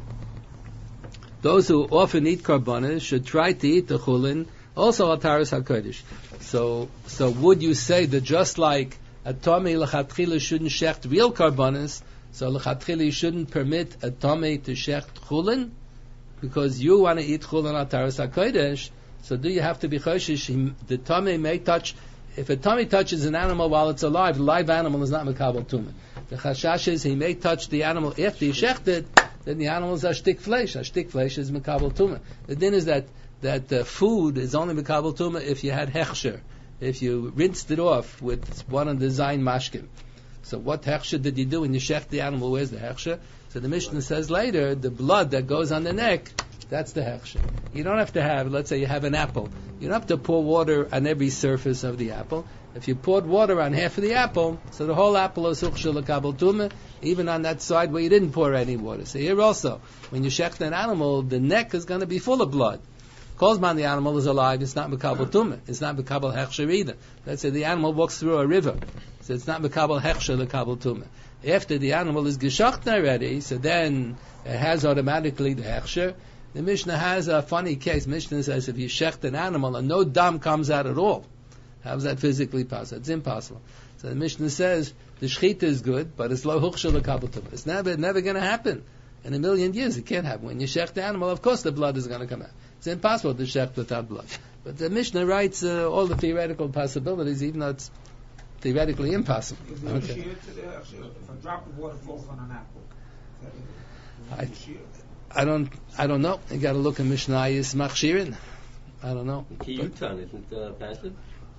those who often eat karbonis, should try to eat the chulin also al taras hakodesh. So, so would you say that just like a tomei lechatchila shouldn't shecht real karbonis, so lechatchila you shouldn't permit a tomei to shecht chulin, because you want to eat chulin al taras hakodesh? So do you have to be choshish? The tomei may touch. If a tomei touches an animal while it's alive, the live animal is not mekabel tumah. The chashash is he may touch the animal after he shechted, then the animal is a shtik flesh. A shtik flesh is mekabel tumah. The din is that that uh, food is only mekabel tumah if you had hechsher, if you rinsed it off with one of the zayin mashkim. So what hechsher did you do when you shech the animal? Where's the hechsher? So the Mishnah says later, the blood that goes on the neck, that's the hechsher. You don't have to have, let's say you have an apple. You don't have to pour water on every surface of the apple. If you poured water on half of the apple, so the whole apple is huchshel l'kabel tumah, even on that side where you didn't pour any water. So here also, when you shech an animal, the neck is going to be full of blood. Kozman, the animal is alive, it's not mekabel tumah. It's not mekabel hechsher either. Let's say the animal walks through a river, so it's not mekabel hechsher l'kabel tumah. After the animal is geshachten already, so then it has automatically the hechsher. The Mishnah has a funny case. Mishnah says if you shecht an animal and no dam comes out at all, how is that physically possible? It's impossible. So the Mishnah says the shechita is good, but it's lo huchshel l'kabel tumah. It's never, never going to happen. In a million years, it can't happen. When you shecht the animal, of course the blood is going to come out. It's impossible to shecht without blood. But the Mishnah writes uh, all the theoretical possibilities, even though it's theoretically impossible. Is there a Okay. shear to the hechsher? If a drop of water falls on an apple, is that a- is I- it a shear? I don't, I don't know. You got to look at Mishnayos machshirin. I don't know. But- Kiyutan isn't uh, passive.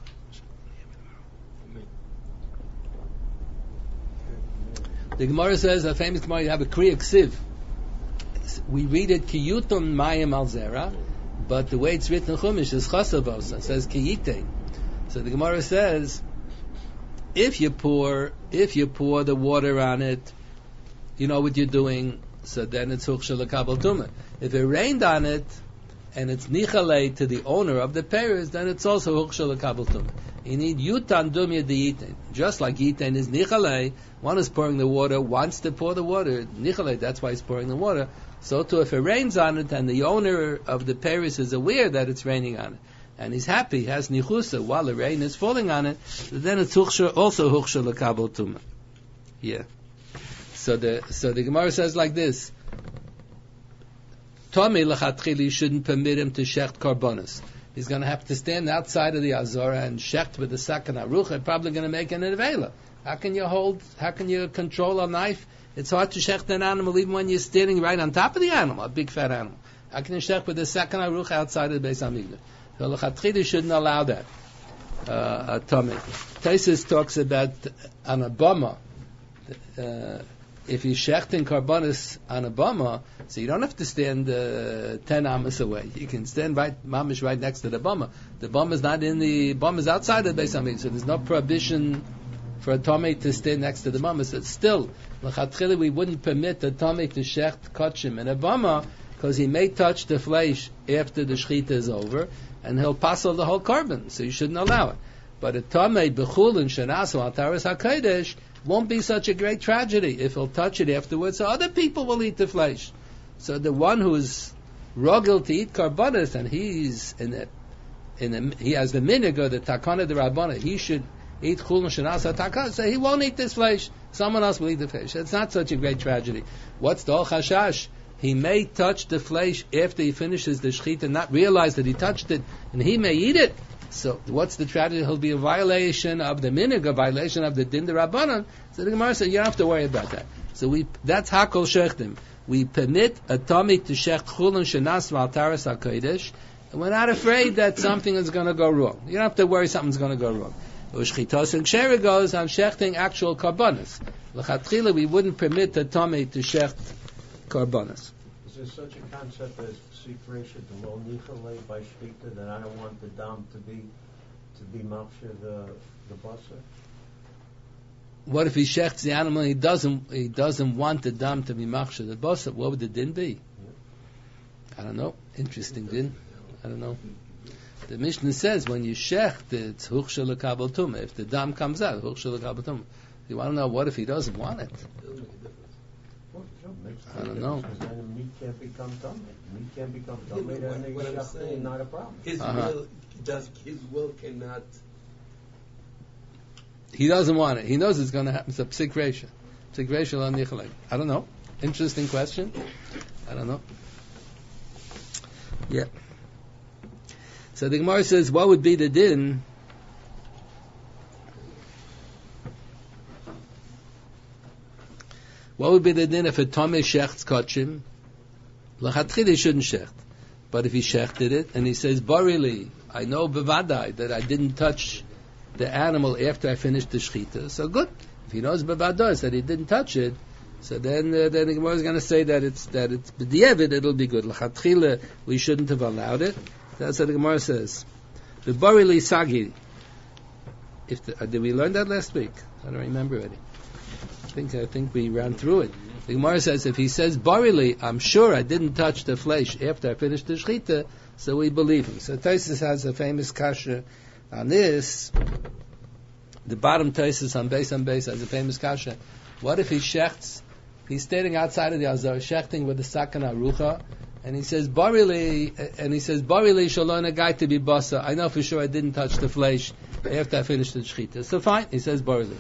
The Gemara says, a famous Gemara, you have a Kriya Ksiv. We read it, Kiyutum Mayim Al Zera, but the way it's written in Chumash is Chasavos. It says Kiyitein. So the Gemara says, if you pour, if you pour the water on it, you know what you're doing, so then it's Huchshel Kabal Tumah. If it rained on it, and it's Nichalei to the owner of the Paris, then it's also Huchshel Kabal Tumah. You need Yutan Dumya de Yitain. Just like Yitain is Nichalei, one is pouring the water, wants to pour the water, Nichalei, that's why he's pouring the water. So too, if it rains on it, and the owner of the Paris is aware that it's raining on it, and he's happy, has Nichusa, while the rain is falling on it, then it's huchshel, also Huchshel Kabal Tumah. Yeah. So the so the Gemara says like this: Tomei lechatchili, you shouldn't permit him to shecht karbonos. He's going to have to stand outside of the Azora and shecht with the sakan aruch. And probably going to make an nevela. How can you hold? How can you control a knife? It's hard to shecht an animal even when you're standing right on top of the animal, a big fat animal. How can you shecht with the sakan aruch outside of the Beis Hamikdash? So lechatchili shouldn't allow that. Uh, Tomei. Taisus talks about an abama. Uh, If you shecht in karbonis on a bama, so you don't have to stand uh, ten amas away. You can stand right, mamish right next to the bama. The bama is not in the bama is outside of the Beis Hamikdash, so there's no prohibition for a tomei to stand next to the bama. So still, l'chatchila we wouldn't permit a tomei to shecht kachim in a bama because he may touch the flesh after the shechita is over, and he'll passel the whole carbon. So you shouldn't allow it. But a tomei bechul and shenasu al taras hakodesh won't be such a great tragedy if he'll touch it afterwards, so other people will eat the flesh. So the one who's rogel to eat karbonis, and he's in a in the, he has the minhag, the takana de rabbana, he should eat chulin shenasa takana, so he won't eat this flesh. Someone else will eat the flesh. It's not such a great tragedy. What's the chashash? He may touch the flesh after he finishes the shechita and not realize that he touched it, and he may eat it. So what's the tragedy? He'll be a violation of the minhag, a violation of the din de rabbanan. So the Gemara said, you don't have to worry about that. So we, that's hakol shechtim. We permit a tummy to shecht chulin shenas v'altaras hakodesh, and we're not afraid that something is going to go wrong. You don't have to worry something's going to go wrong. Ushchitos and ksheira goes on shechting actual karbonis. L'chatchila, we wouldn't permit the tummy to shecht karbonis. Is there such a concept as sikresha to lo nichalei by shchita that I don't want the dam to be to be mafsher the the basar? What if he shechts the animal and he doesn't he doesn't want the dam to be mafsher the basar? What would the din be? I don't know. Interesting din. I don't know. The Mishnah says when you shecht, it's huchshe lekabel tumah. If the dam comes out, huchshe lekabel tumah. You want to know what if he doesn't want it? I don't know. Because then meat can't become tummy. Meat can't become Yeah, tummy. but Then what- they what I'm shechting, saying- not a problem. His Uh-huh. will does his will cannot. He doesn't want it. He knows it's going to happen. It's a psik ratio. Psik ratio on nichalei. I don't know. Interesting question. I don't know. Yeah. So the Gemara says, what would be the din? What would be the din if a tomei shechts kachim? L'chatchila he shouldn't shecht. But if he shechted it, and he says, Barili, I know bevadai that I didn't touch the animal after I finished the shechita, so good. If he knows bevadai that he didn't touch it, so then uh, then the Gemara is going to say that it's that it's b'diavad, it'll be good. L'chatchila, we shouldn't have allowed it. That's what the Gemara says. The Barili Sagi. If the, uh, did we learn that last week? I don't remember already. I think I think we ran through it. The Gemara says if he says Barili, I'm sure I didn't touch the flesh after I finished the shechita, so we believe him. So Taisus has a famous kasha on this. The bottom Taisus on base on base has a famous kasha. What if he shechts? He's standing outside of the Azar, shechting with the Sakana Rucha, and he says Barili, and he says Barili shalom a guy to be basa. I know for sure I didn't touch the flesh after I finished the shechita. So fine, he says Barili.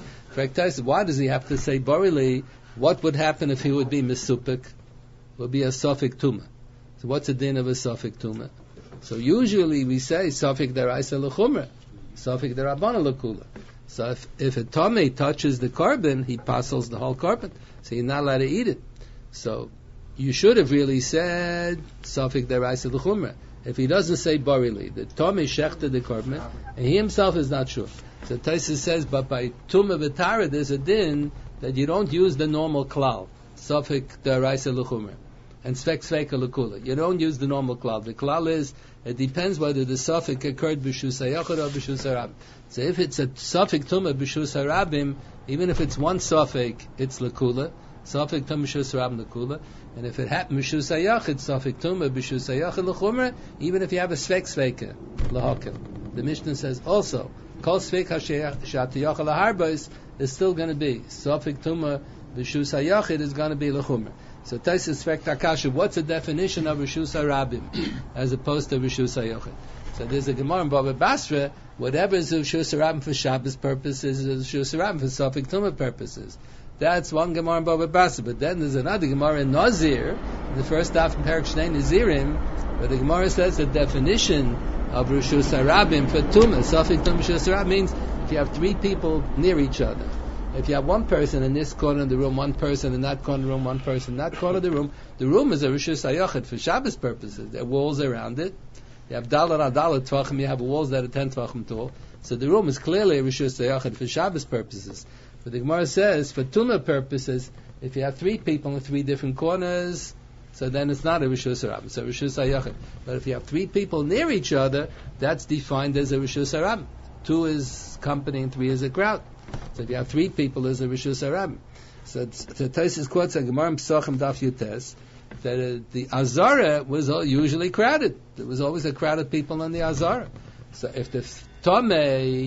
Why does he have to say Barili? What would happen if he would be misupik? Would be a sofik tuma. So what's the din of a sofik tuma? So usually we say sofik deraisa lechumra, sofik derabana lekula. So if, if a tomei touches the carbon, he passes the whole carbon. So you're not allowed to eat it. So you should have really said sofik deraisa lechumra. If he doesn't say barili, the tomei shechted the carbon, and he himself is not sure. So Taisus says, but by Tumah V'Tara, there's a din that you don't use the normal klal, Sofik Daraisa L'Chumer, and Svek Sveka L'Kula. You don't use the normal klal. The klal is, it depends whether the Sofik occurred B'Shus HaYachid or B'Shus HaRabim. So if it's a Sofik Tumah B'Shus HaRabim, even if it's one Sofik, it's L'Kula, Sofik Tumah B'Shus HaRabim L'Kula, and if it happened B'Shus HaYachid, Sofik Tumah B'Shus HaYachid L'Chumer, even if you have a Svek Sveka L'Hokim. The Mishnah says also, Kol Svek HaShatiyachal HaHarbais is still going to be Sofik Tumah B'Shus HaYachid is going to be L'Chumer. So Taisus Svek Takasha, what's the definition of Rishus HaRabim as opposed to Rishus HaYachid? So there's a Gemara in Baba Basra, whatever is Rishus HaRabim for Shabbos purposes is Rishus HaRabim for Sofik Tumah purposes. That's one Gemara in Baba Basra. But then there's another Gemara in Nazir, the first half in Perak Shnei Nazirim, where the Gemara says the definition of Rishus HaRabim for Tumah, Sofik Tumah Rishus HaRabim means if you have three people near each other. If you have one person in this corner of the room, one person in that corner of the room, one person in that corner of the room, the room is a Rishus HaYachid for Shabbos purposes. There are walls around it. You have Dalar Adalar Tvachim, you have walls that are ten Tvachim tall. So the room is clearly a Rishus HaYachid for Shabbos purposes. But the Gemara says, for Tumah purposes, if you have three people in three different corners, so then it's not a Rishus HaRabim, it's a Rishus HaYachid. But if you have three people near each other, that's defined as a Rishus HaRabim. Two is company and three is a crowd. So if you have three people, there's a Rishus HaRabim. So Taisus quotes a Gemara in Pesachim Daf Yutes that uh, the Azara was all usually crowded. There was always a crowd of people in the Azara. So if the Tomei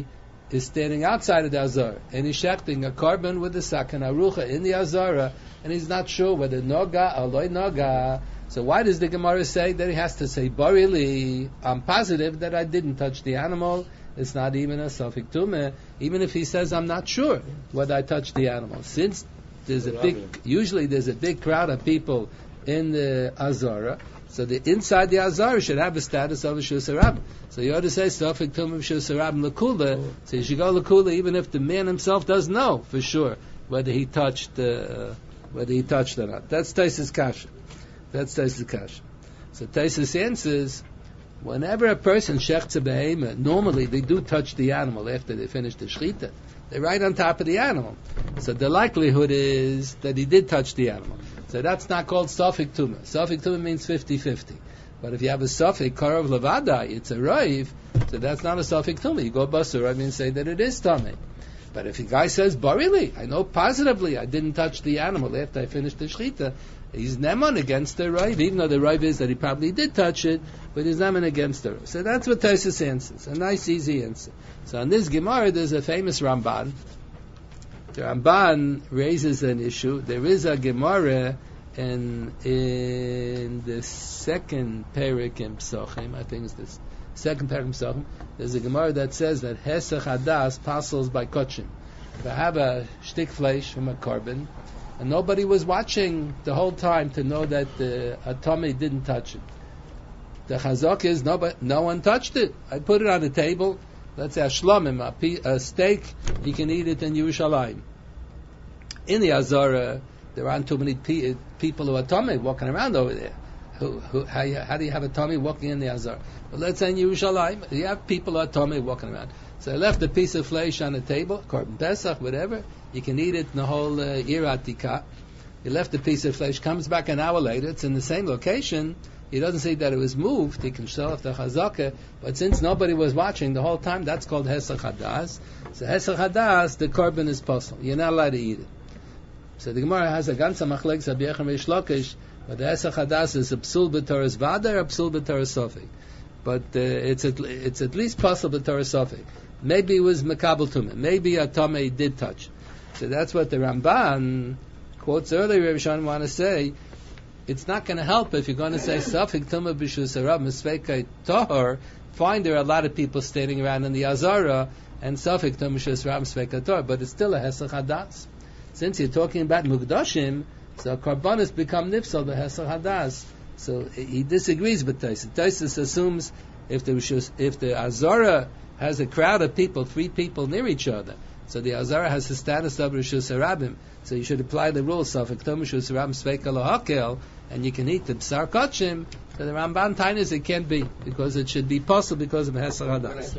is standing outside of the Azara, and he's shechting a carbon with the Sakan Arucha in the Azara, and he's not sure whether Noga or Loi Noga. So why does the Gemara say that he has to say, Barili, I'm positive that I didn't touch the animal, it's not even a Safik Tumeh, even if he says I'm not sure whether I touched the animal. Since there's a big, usually there's a big crowd of people in the Azara, so the inside the Azara should have a status of a Shusarab. So you ought to say Safik Tumeh Shusarab Lakula. So you should go Lakula even if the man himself doesn't know for sure whether he touched uh, whether he touched or not. That's Taisus Kasha. That's Taisus Kasha. So Taisus answers, whenever a person shechts a behemah, normally they do touch the animal after they finish the shechita. They're right on top of the animal. So the likelihood is that he did touch the animal. So that's not called Safik Tumah. Safik Tumah means fifty-fifty. But if you have a Safik Karav Levada, it's a Raiv, so that's not a Safik Tumah. You go Basur, I mean, say that it is Tameh. But if a guy says, Barili, I know positively I didn't touch the animal after I finished the shechita, he's Neman against the Raiv, even though the Raiv is that he probably did touch it, but he's Neman against the Raiv. So that's what Taisus answers. A nice, easy answer. So on this Gemara, there's a famous Ramban. The Ramban raises an issue. There is a Gemara in, in the second Perek in Psochim, I think it's this second Perek in Psochim, there's a Gemara that says that Hesach Hadas passes by Kochim. If I have a shtik flesh from a carbon, and nobody was watching the whole time to know that the Atome didn't touch it. The Chazak is, no, no one touched it. I put it on the table. Let's say a shlomim, a, pe- a steak, you can eat it in Yerushalayim. In the Azara, there aren't too many pe- people who are tummy walking around over there. Who, who, how, you, how do you have a tummy walking in the Azara? Well, let's say in Yerushalayim, you have people who are tummy walking around. So I left a piece of flesh on the table, Korban Pesach, whatever. You can eat it in the whole uh, Ir Atika. You left a piece of flesh, comes back an hour later, it's in the same location. He doesn't say that it was moved. He can show off the chazaka, but since nobody was watching the whole time, that's called hesach hadas. So hesach hadas, the korban is possible. You're not allowed to eat it. So the Gemara has a ganze machlek sabiyachem v'shlokish, but the hesach hadas is a psul b'toras vada or a psul b'toras sofik. But uh, it's at, it's at least possible b'toras sofik. Maybe it was mekabel tumah. Maybe a tamei did touch. So that's what the Ramban quotes earlier. Rav Shon want to say. It's not going to help if you're going to say Safik Tumah B'Shus Harab Misveikai Tahor. Fine, there are a lot of people standing around in the Azara and Safik Tumah B'Shus Harab Misveikai Tahor, but it's still a Hesach Hadas. Since you're talking about Mukdashim, so Karbanis become Nifsal the Hesach Hadas. So he disagrees with Taisus. Taisus assumes if the if the Azara has a crowd of people, three people near each other, so the Azara has the status of Rishus Harabim. So you should apply the rule Safik Tumah B'Shus Harab Misveikai Lohakel, and you can eat the B'sar Kochim. So the Ramban Tainis it can't be, because it should be possible because of Hesach Hadas.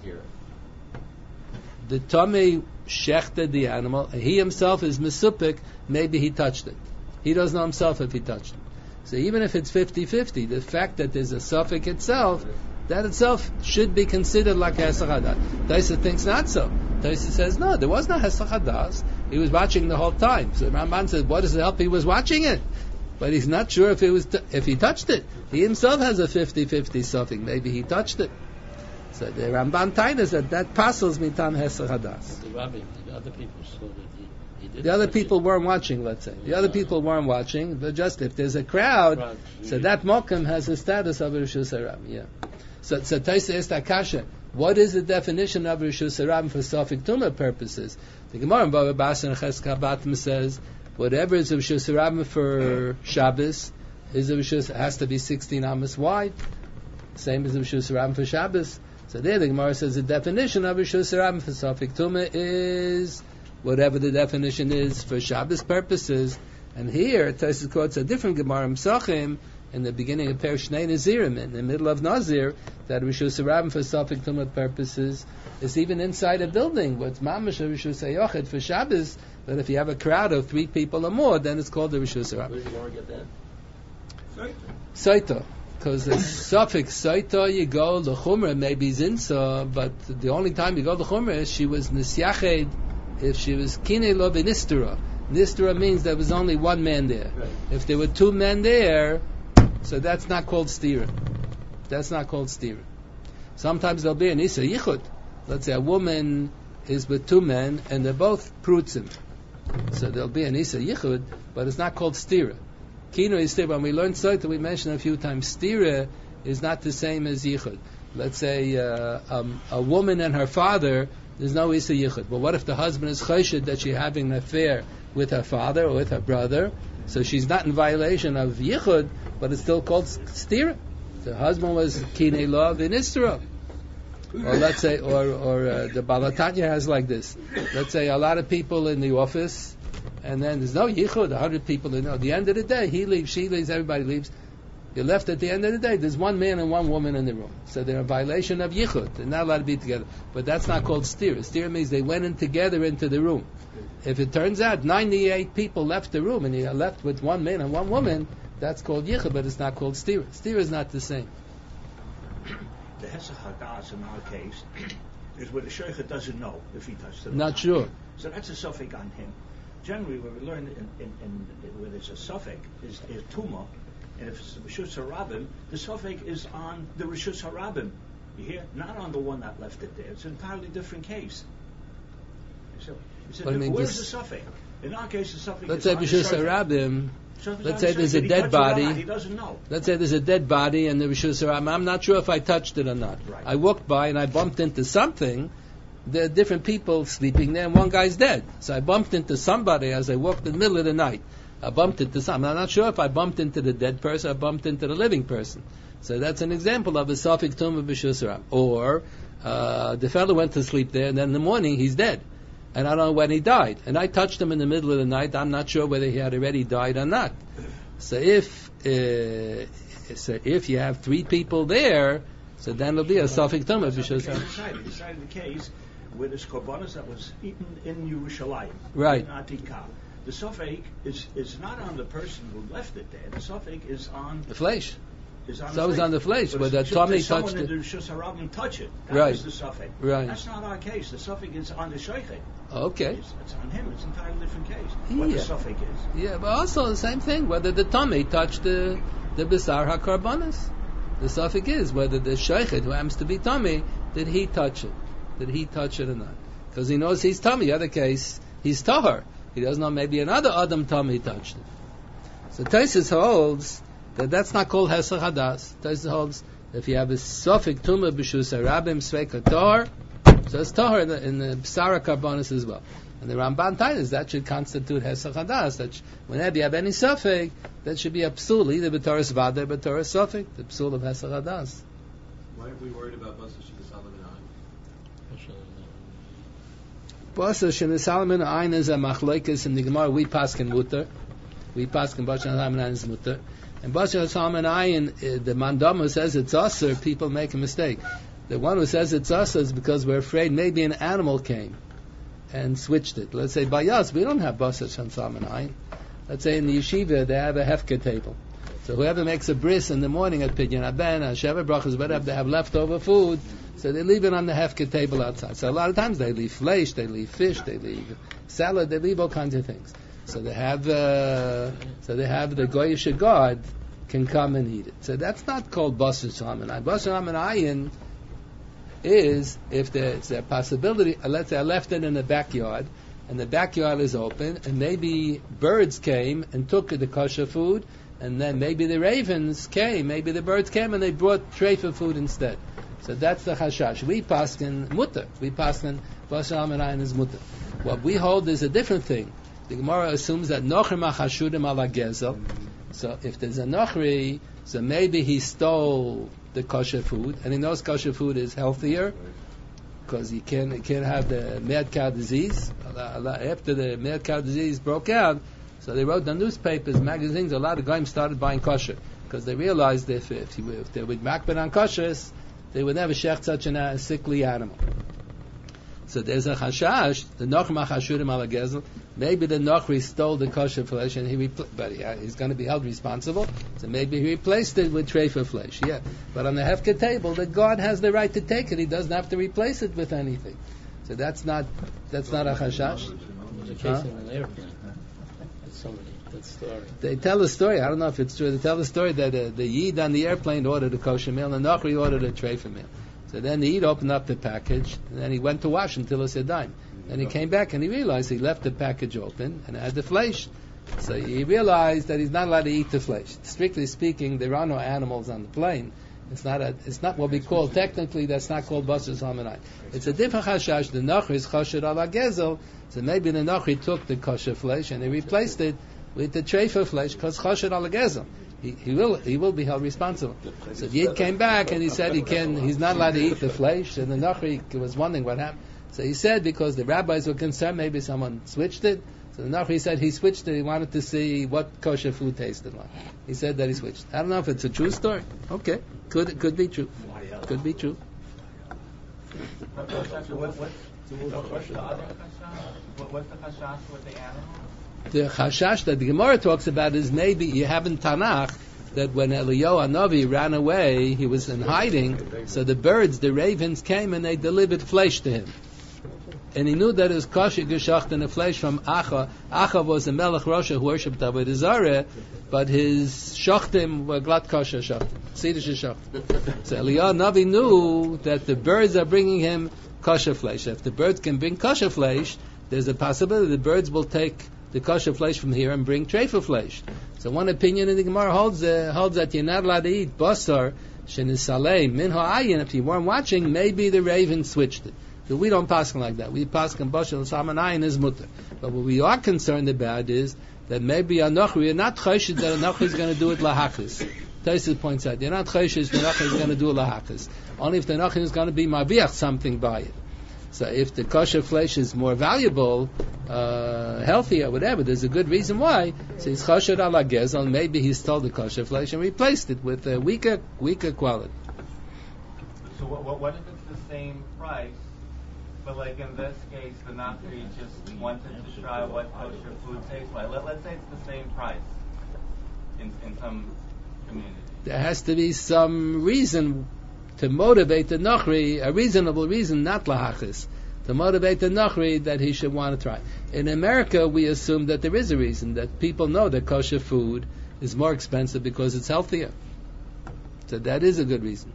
The Tomei shechted the animal, he himself is Mesupik, maybe he touched it. He doesn't know himself if he touched it. So even if it's fifty-fifty, the fact that there's a Safik itself, that itself should be considered like Hesach Hadas. Taisa thinks not so. Taisa says, no, there was no Hesach Hadas. He was watching the whole time. So the Ramban says, what does it help? He was watching it. But he's not sure if it was t- if he touched it. He himself has a fifty-fifty something. Maybe he touched it. So the Ramban Tainas that that passes mitam Hesach Hadas. The rabbi, the other people saw that he, he did. The other people it. weren't watching, let's say. The yeah. other people weren't watching, but just if there's a crowd, right. so yeah. that mokum has the status of Rishus Harabim. Yeah. So, so Taisa asked Akasha, what is the definition of Rishus Harabim for Safik Tumah purposes? The Gemara in Bava Basra and Cheskah Batim says, whatever is a Rishus Harabim for Shabbos, is a Rishus, has to be sixteen amos wide. Same as a Rishus Harabim for Shabbos. So there the Gemara says the definition of Rishus Harabim for Safik Tumah is whatever the definition is for Shabbos purposes. And here, Taisa quotes a different Gemara in Psachim, in the beginning of Perish Shnei Nazirim, in the middle of Nazir, that Rishus Harabim for Safik Tumah purposes is even inside a building, what's Mamash Rishus Hayochid for Shabbos, that if you have a crowd of three people or more, then it's called the Rishus Harabim. Where did you get that? Saita. Because the suffix Saita, you go, the Chumrah maybe Zinsa, but the only time you go to Chumrah is she was Nisyached, if she was Kinei Lo V'Nistera. Nistera means there was only one man there. Right. If there were two men there, so that's not called stira. That's not called stira. Sometimes there'll be an isa yichud. let's say a woman is with two men and they're both prutzim. So there'll be an Isa Yichud, but it's not called stira. Kino is stira. When we learned Soita, we mentioned a few times, stira is not the same as Yichud. Let's say uh, um, a woman and her father, there's no Isa Yichud. But what if the husband is choshed that she's having an affair with her father or with her brother? So she's not in violation of Yichud, but it's still called stira. The husband was Kinei Law V'Nistra. Or let's say, or, or uh, the Balatanya has like this. Let's say a lot of people in the office, and then there's no Yichud, a hundred people in. At the end of the day, he leaves, she leaves, everybody leaves. You're left at the end of the day, there's one man and one woman in the room. So they're in violation of Yichud. They're not allowed to be together. But that's not called stira. Stira means they went in together into the room. If it turns out ninety-eight people left the room and you're left with one man and one woman, that's called Yichud, but it's not called stira. Stira is not the same. The Hesach Hadas in our case is where the Sheikhah doesn't know if he touched it or Not not. sure. So that's a suffix on him. Generally, what we learn in, in, in where there's a suffix is, is Tuma, and if it's the Rishus HaRabim, the suffix is on the Rishus HaRabim. You hear? Not on the one that left it there. It's an entirely different case. So, it's a What do you different- mean where's this- the suffix? In our case, the suffix Let's is say on the Rishus Sheikhah. Harabim. So if it's Let's on say the there's a Sheikhah, he dead touched it or not, body. He doesn't know. Let's say there's a dead body and the Rishus Harabim. I'm not sure if I touched it or not. Right. I walked by and I bumped into something. There are different people sleeping there and one guy's dead. So I bumped into somebody as I walked in the middle of the night. I bumped into something. I'm not sure if I bumped into the dead person or bumped into the living person. So that's an example of a Safik Tumah B'Rishus Harabim. Or uh, the fellow went to sleep there and then in the morning he's dead. And I don't know when he died. And I touched him in the middle of the night. I'm not sure whether he had already died or not. So if uh, so if you have three people there, so then it'll be a Safik Tumah B'Rishus Harabim. Decided, decided the case where there's korbanos that was eaten in Yerushalayim, Right. in Atikah. The suffix is is not on the person who left it there. The suffix is on The flesh. is on So the it's on the flesh, But where the should tummy someone touched in it. the Rishus Harabim touch it. That Right. was the suffix. Right. That's not our case. The suffix is on the sheikhah. Okay. It's, it's on him. It's an entirely different case. What Yeah. the suffix is. Yeah, but also the same thing, whether the tummy touched the the Bisar HaKarbanas. The suffix is whether the Sheikhet, who happens to be tummy, did he touch it? Did he touch it or not? Because he knows he's tummy. The other case, he's tahar. He doesn't know maybe another Adam tummy touched it. So Taisus holds that that's not called Hesach Hadas. Taisus holds that if you have a suffix Tumah B'Rishus Harabim Sveika Tahar, so it's tahar in the, in the Bisar HaKarbanas as well. And the Ramban Taisus, that should constitute Hesach Hadas. That sh- whenever you have any suffix, that should be a psul, either b'toras vada or b'toras suffix, the psul of Hesach Hadas. Why are we worried about Basa Shibasalamin Basa Shibasalamin Ayin is a machlokes in the Gemara. We paskin mutter. We paskin Basa Shibasalamin Ayin is mutter. And Basa Shibasalamin Ayin, uh, the mandam who says it's usher, people make a mistake. The one who says it's usher is because we're afraid maybe an animal came and switched it. Let's say by us, we don't have Basa Shibasalamin Ayin. Let's say in the yeshiva they have a hefker table. So whoever makes a bris in the morning at Pidyon Aben, or Sheva Brachas, whatever, they have leftover food, so they leave it on the hefker table outside. So a lot of times they leave flesh, they leave fish, they leave salad, they leave all kinds of things. So they have, uh, so they have the goyish guard can come and eat it. So that's not called Basar Shalamin Ayin. Basar Shalamin Ayin is if there's a possibility. Uh, let's say I left it in the backyard, and the backyard is open, and maybe birds came and took the kosher food, and then maybe the ravens came, maybe the birds came and they brought treifa food instead. So that's the chashash. We paskin mutter. We paskin Basar Shalamin Ayin is mutter. What we hold is a different thing. The Gemara assumes that nochrim achashudim ala gezel. So if there's a nochri, so maybe he stole the kosher food, and he knows kosher food is healthier, because he can't, he can't have the mad cow disease. After the mad cow disease broke out, so they wrote the newspapers, magazines, a lot of guys started buying kosher, because they realized that if, if, you, if they would makbid on kosher, they would never shecht such a uh, sickly animal. So there's a chashash, the nochrim achashudim ala gezel. Maybe the nochri stole the kosher flesh, and he repl- but he, uh, he's going to be held responsible. So maybe he replaced it with treifa flesh. Yeah, but on the hefker table, the guard has the right to take it. He doesn't have to replace it with anything. So that's not that's not a chashash. There's a case Huh? in an airplane. That's somebody, that story. They tell a story. I don't know if it's true. They tell the story that uh, the yid on the airplane ordered a kosher meal, and the nochri ordered a treifa meal. So then the Eid opened up the package, and then he went to wash until it's a dime. Then he came back and he realized he left the package open and it had the flesh. So he realized that he's not allowed to eat the flesh. Strictly speaking, there are no animals on the plane. It's not a, it's not what we call, technically, that's not called basar salmonite. It's a different chashash. The nachri is kosher ala gezel. So maybe the nachri took the kosher flesh and he replaced it with the treifa flesh because kosher ala gezel. He, he will he will be held responsible. So the Yid came back and he said he can he's not allowed to eat the flesh, and the nachri was wondering what happened. So he said because the rabbis were concerned maybe someone switched it. So the nachri said he switched it. He wanted to see what kosher food tasted like. He said that he switched. I don't know if it's a true story. Okay, could could be true. Could be true. What's the other chashash? What's the chashash with the animal? The chashash that the Gemara talks about is maybe you have in Tanakh that when Eliyahu Hanavi ran away, he was in hiding, so the birds, the ravens, came and they delivered flesh to him. And he knew that it was kosher geshacht in the flesh from Acha. Acha was the Melech Rosha who worshipped Avodah Zarah, but his shachtim were glad kosher shachtim, Siddish shachtim. So Eliyahu Hanavi knew that the birds are bringing him kosher flesh. If the birds can bring kosher flesh, there's a possibility the birds will take the kosher flesh from here and bring treifa flesh. So one opinion in the Gemara holds uh, holds that you're not allowed to eat basar shenisalei min ha'ayin. If you weren't watching, maybe the raven switched it. So we don't pass like that. We pass basar salmon is mutter. But what we are concerned about is that maybe a nachri, you're not choshed that a nachri is going to do it lahachis. Tosfos points out you're not choshed the nachri is going to do it lahachis. Only if the nachri is going to be maviach something by it. So if the kosher flesh is more valuable, uh, healthier, whatever, there's a good reason why. So he's kosher ala gezel, maybe he stole the kosher flesh and replaced it with a weaker, weaker quality. So what, what, what if it's the same price, but like in this case, the Nachri just wanted to try what kosher food tastes like? Let, let's say it's the same price in, in some community. There has to be some reason to motivate the Nachri, a reasonable reason, not lahachis, to motivate the Nachri that he should want to try. In America, we assume that there is a reason, that people know that kosher food is more expensive because it's healthier. So that is a good reason.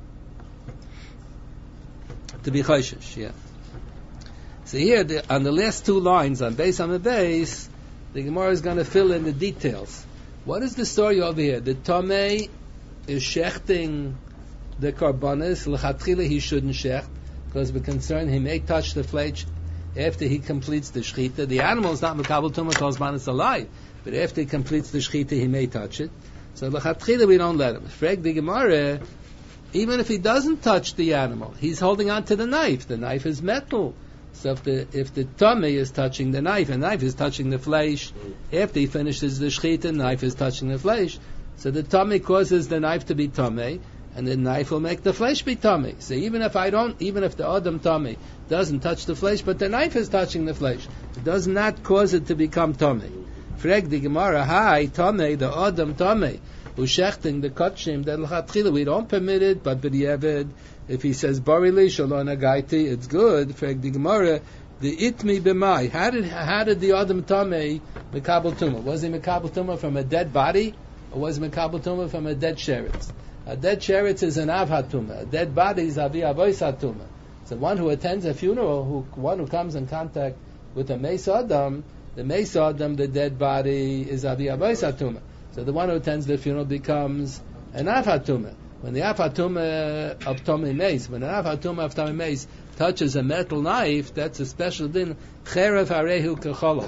To be choshesh, yeah. So here, the, on the last two lines, on base on the base, the Gemara is going to fill in the details. What is the story over here? The Tomei is shechting the karbanis, l'chatchila he shouldn't shecht, because we're concerned he may touch the flesh after he completes the shechita. The animal is not mekabel tumah because man is alive, but after he completes the shechita he may touch it. So l'chatchila we don't let him. Frag the Gemara, even if he doesn't touch the animal, he's holding on to the knife. The knife is metal. So if the if the tummy is touching the knife, and the knife is touching the flesh, after he finishes the shechita, the knife is touching the flesh. So the tummy causes the knife to be tummy, and the knife will make the flesh be tummy. So even if I don't, even if the Adam tummy doesn't touch the flesh, but the knife is touching the flesh, it does not cause it to become tummy. Frag the Gemara, hi, tummy, the Adam tummy, who's shechting the kotshim, that l'chatchila, we don't permit it, but b'diavad, if he says barili shalon agaiti, it's good. Frag the Gemara, the itmi b'mai. How did how did the Adam tummy mekabel tumah? Was he mekabel tumah from a dead body, or was he mekabel tumah from a dead sheretz? A dead sheretz is an avhatuma. A dead body is avi avoisatuma. So one who attends a funeral, who one who comes in contact with a meis adam, the meis adam, the dead body is avi avoisatuma. So the one who attends the funeral becomes an avhatuma. When the avhatuma of Tomei Meis, when an avhatuma of Tomei Meis touches a metal knife, that's a special din. Cherev harehu kecholot.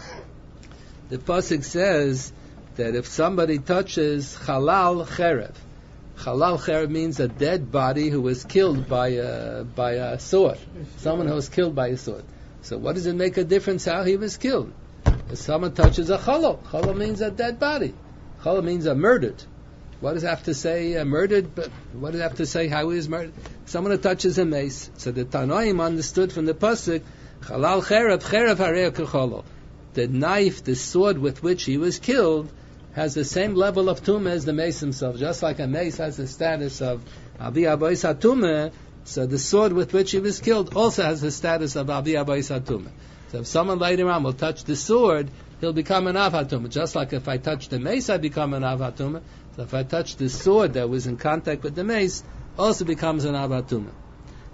The pasuk says that if somebody touches halal cherev, halal cherev means a dead body who was killed by a by a sword. Someone who was killed by a sword. So what does it make a difference how he was killed? If someone touches a chalal, chalal means a dead body. Chalal means a murdered. What does it have to say uh, murdered? But what does it have to say how he is murdered? Someone who touches a mace. So the Tanoim understood from the pasuk, Chalal cherev, cherev harei kecholol. The knife, the sword with which he was killed, has the same level of tumah as the mace himself. Just like a mace has the status of avi abois hatumah, so the sword with which he was killed also has the status of avi abois hatumah. So if someone later on will touch the sword, he'll become an av hatumah. Just like if I touch the mace, I become an av hatumah. So if I touch the sword that was in contact with the mace, also becomes an av hatumah.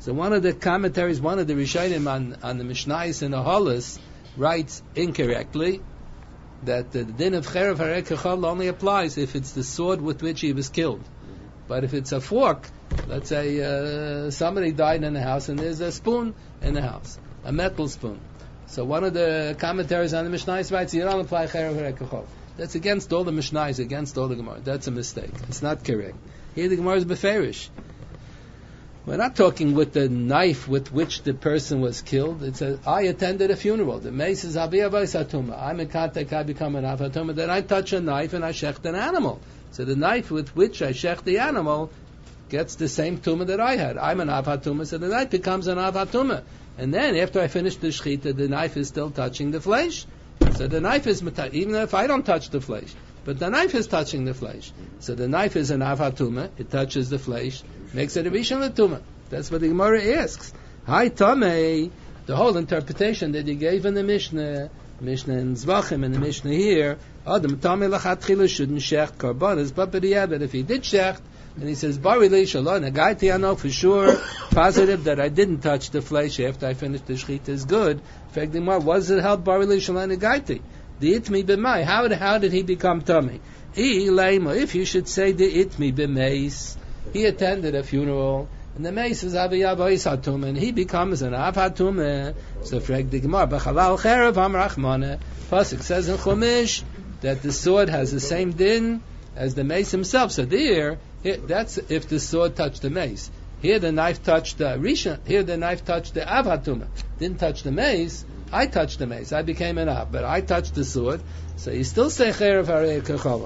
So one of the commentaries, one of the Rishonim on, on the Mishnayos and the Holus writes incorrectly that the din of Cherev Harei Kechol only applies if it's the sword with which he was killed. But if it's a fork, let's say uh, somebody died in the house and there's a spoon in the house, a metal spoon. So one of the commentaries on the Mishnayos writes, you don't apply Cherev Harei Kechol. That's against all the Mishnayos, against all the Gemara. That's a mistake. It's not correct. Here the Gemara is beferish. We're not talking with the knife with which the person was killed. It says, I attended a funeral. The mace is Avi Avos Hatuma. I'm in contact, I become an Av Hatuma. Then I touch a knife and I shecht an animal. So the knife with which I shecht the animal gets the same Tuma that I had. I'm an Av Hatuma, so the knife becomes an Av Hatuma. And then after I finish the shechita, the knife is still touching the flesh. So the knife is, even if I don't touch the flesh, but the knife is touching the flesh. So the knife is an Av Hatuma, it touches the flesh, makes it a Rishon L'Tumah. That's what the Gemara asks. Hi Tamei, the whole interpretation that you gave in the Mishnah, Mishnah in Zvachim and the Mishnah here, Adam Tamei Lachatchila shouldn't shecht karbanas, but but yeah, but if he did shecht, and he says, Bari Li Shalom, Nagaiti, I know for sure, positive that I didn't touch the flesh after I finished the shechita is good. In fact, the Gemara, what does it help Bari Li Shalom Nagaiti? The itmi b'mai. How did, how did he become tummy? If you should say the itmi b'meis, he attended a funeral, and the meis is Avi Avos Hatuma, and he becomes an Av Hatuma. So frag the Gemara, B'chalal Cherev Hamrachmana. Pasuk says in Chumash that the sword has the same din as the mace himself. So there, here, that's if the sword touched the mace. Here the knife touched the Rishon. Here the knife touched the Av Hatuma. Didn't touch the mace. I touched the mace. I became an Av, but I touched the sword. So you still say Cherev Harei Kechol.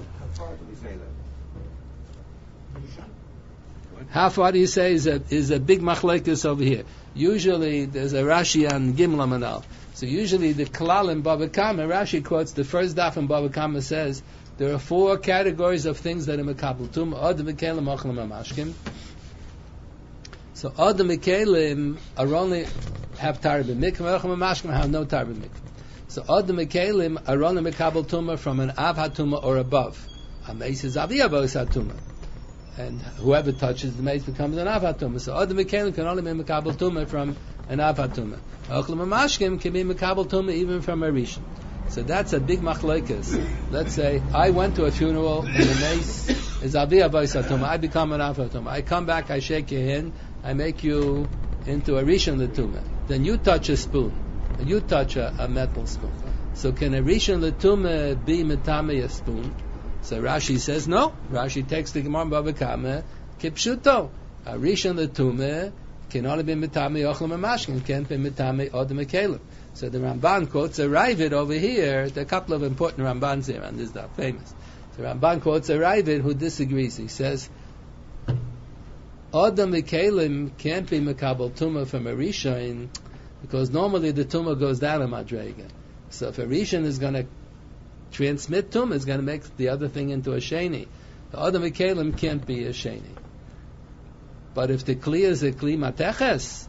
How far do you say is a is a big machlekes over here? Usually there's a Rashi on Gimel Manal. So usually the Klal in Bava Kama, Rashi quotes the first daf in Bava Kama says there are four categories of things that are mekabel tum. Adam Mikelim Ochlam Amashkim. So Adam Mikelim are only have tar b'mikvah, Ochlam Amashkim have no tar b'mikvah. So Adam Mikelim are only mekabel tumah from an Av Hatuma or above. A mace is Avi Avos Hatuma. And whoever touches the mace becomes an Av Hatuma. So Adam Mikelim can only be mekabel tumah from an Av Hatuma. Ochlam Amashkim can be mekabel tumah even from a Rishon. So that's a big machlekes. Let's say I went to a funeral and the mace is Avi Avos Hatuma. I become an Av Hatuma. I come back, I shake your hand, I make you into a Rishon L'Tumah. Then you touch a spoon, and you touch a, a metal spoon. So can a Rishon L'Tumah be metame a spoon? So Rashi says no. Rashi takes the Gemara Bava Kama kipshuto. A Rishon L'Tumah can only be metame Ochlam Amashkim, can't be metame Adam Mikelim. So the Ramban quotes a Ravid over here. There are a couple of important Rambans here, and this is not famous. The Ramban quotes a Ravid who disagrees. He says Adam Mikelim can't be Mekabel Tumah from a Rishon because normally the Tumah goes down a Madrega. So if a Rishon is going to transmit Tumah, it's going to make the other thing into a Sheni. The Adam Mikelim can't be a Sheni. But if the Kli is a Kli Mateches,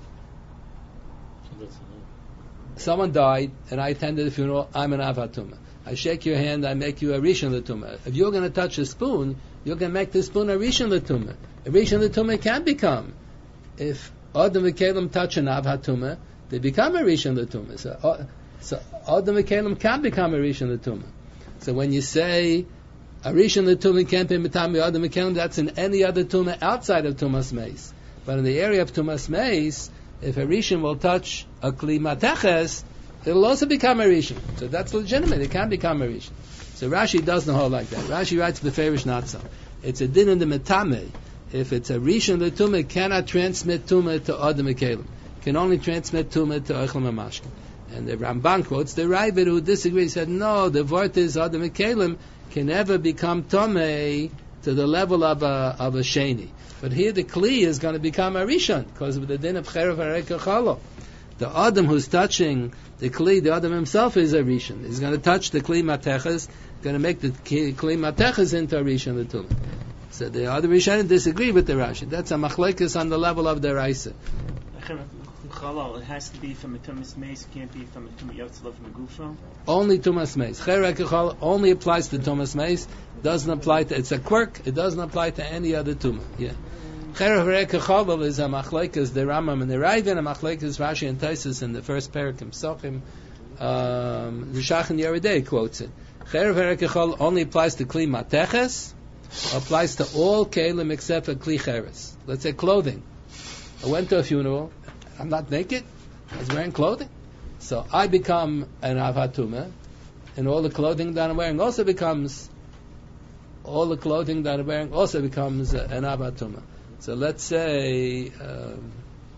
someone died and I attended the funeral, I'm an Av Hatuma. I shake your hand, I make you a Rishon L'Tumah. If you're going to touch a spoon, you're going to make the spoon a Rishon L'Tumah. A Rishon L'Tumah can become. If Adam Mikelim touch an Av Hatuma, they become a Rishon L'Tumah. So, uh, so Adam Mikelim can become a Rishon L'Tumah. So when you say a Rishon L'Tumah can't be Mitami Adam Mikelim, that's in any other Tumah outside of Tumas Meis. But in the area of Tumas Meis, if a Rishon will touch a Kli Mateches, it'll also become a Rishon. So that's legitimate. It can become a Rishon. So Rashi doesn't hold like that. Rashi writes the Beferish not so. It's a din in the Metame. If it's a Rishon L'Tumah, it cannot transmit Tumah to Adam Mikelim. Can only transmit Tumah to Ochlam Amashkim. And the Ramban quotes the Ravid who disagrees. Said no, the word is Adam Mikelim can never become Tomei to the level of a of a Sheni. But here the Kli is going to become a Rishon because of the din of Cherev Harei Kechol. The Adam who's touching the Kli, the Adam himself is a Rishon. He's going to touch the Kli Mateches, going to make the Kli Mateches into a Rishon L'Tumah. So the other Rishonim disagree with the Rashi. That's a machlekes on the level of the Raisa. It has to be from a Tumas Meis, can't be from a Tumas Yotzla from a Gufo? Only Tumas Meis. Cherev Harei Kechol only applies to Tumas Meis, doesn't apply to, it's a quirk, it doesn't apply to any other Tumah. Yeah. Cherev Harei Kecholol is a machlekes the Rambam and the Ravid, a machlekes Rashi and Taisus in the first parakim Psachim. Um, the Shachan Yeridei quotes it. Cherev Harei Kecholol only applies to Kli Mateches, applies to all kelim except for Kli Cheres. Let's say clothing. I went to a funeral. I'm not naked. I was wearing clothing. So I become an Avatuma, and all the clothing that I'm wearing also becomes, all the clothing that I'm wearing also becomes uh, an Avatuma. So let's say, um,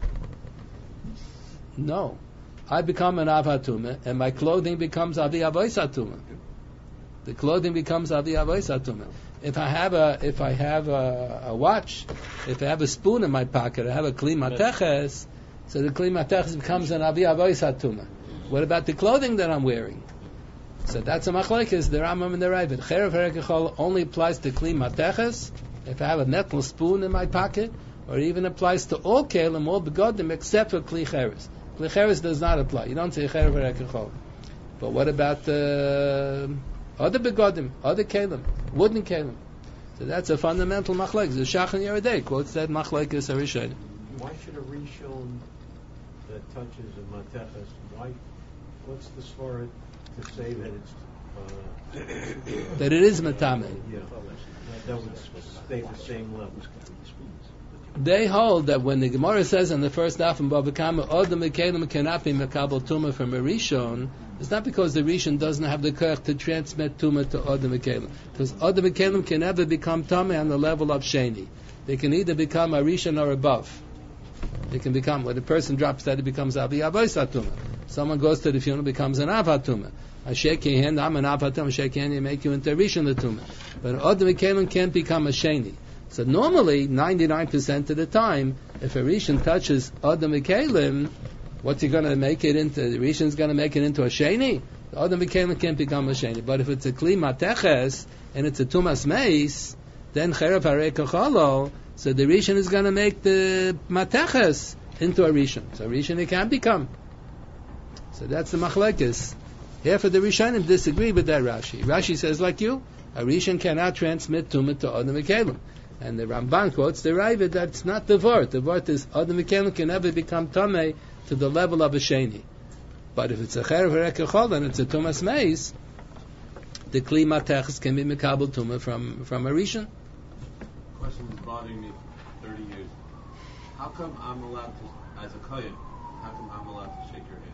no, I become an Avatuma, and my clothing becomes Avi Avoisatuma. The clothing becomes Avi Avoisatuma. If I have a, if I have a, a watch, if I have a spoon in my pocket, I have a Kli Mateches, so the Kli Mateches becomes an Avi Avoisatuma. What about the clothing that I'm wearing? So that's a machlekes, the Rambam and the Ravid. Cherev Harei Kecholol only applies to Kli Mateches, if I have a metal spoon in my pocket, or even applies to all kelim, all begodim, except for Kli Cheres. Kli Cheres does not apply. You don't say Cherev Harei Kecholol. But what about uh, other begodim, other kelim, wooden kelim? So that's a fundamental machlekes. The Shachan Yeridei quotes that machlekes Harishon. Why should a rishon that touches a mateches, why, what's the svara to say that it's uh, that it is matame? Yeah, that would stay the same level. They hold that when the Gemara says in the first daf in Bava Kama, Odom Mekelim cannot be Mekabel Tumah from a Rishon, it's not because the Rishon doesn't have the koach to transmit Tumah to Odom Mekelim. Because Odom Mekelim can never become Tameh on the level of Sheni. They can either become a Rishon or above. They can become, when a person drops that, it becomes Avi Avoisatuma. Someone goes to the funeral, becomes an Avatuma. I shake your hand, I'm an Avatuma, shake your hand, you make you into a Rishon Latuma. But Odom Mekelim can't become a Sheni. So normally, ninety-nine percent of the time, if a Rishon touches Odom Mekelim, what's he going to make it into? The Rishon's going to make it into a Sheni? The Odom Mekelim can't become a Sheni. But if it's a Kli Mateches, and it's a Tumas Meis, then Cherev Harei Kecholol, so the Rishon is going to make the Mateches into a Rishon. So a Rishon it can become. So that's the Machlekes. Half of the Rishonim disagree with that Rashi. Rashi says like you, a Rishon cannot transmit Tumah to Odom Mekelim. And the Ramban quotes the Ravid that's not the Vort. The Vort is Odom Mekelim can never become Tameh to the level of a Sheni. But if it's a Cherev Harei Kecholol and it's a Tumas Meis, the Kli Mateches can be Mekabel Tumah from, from a Rishon. Question is bothering me thirty years. How come I'm allowed to, as a Kohen, how come I'm allowed to shake your hand?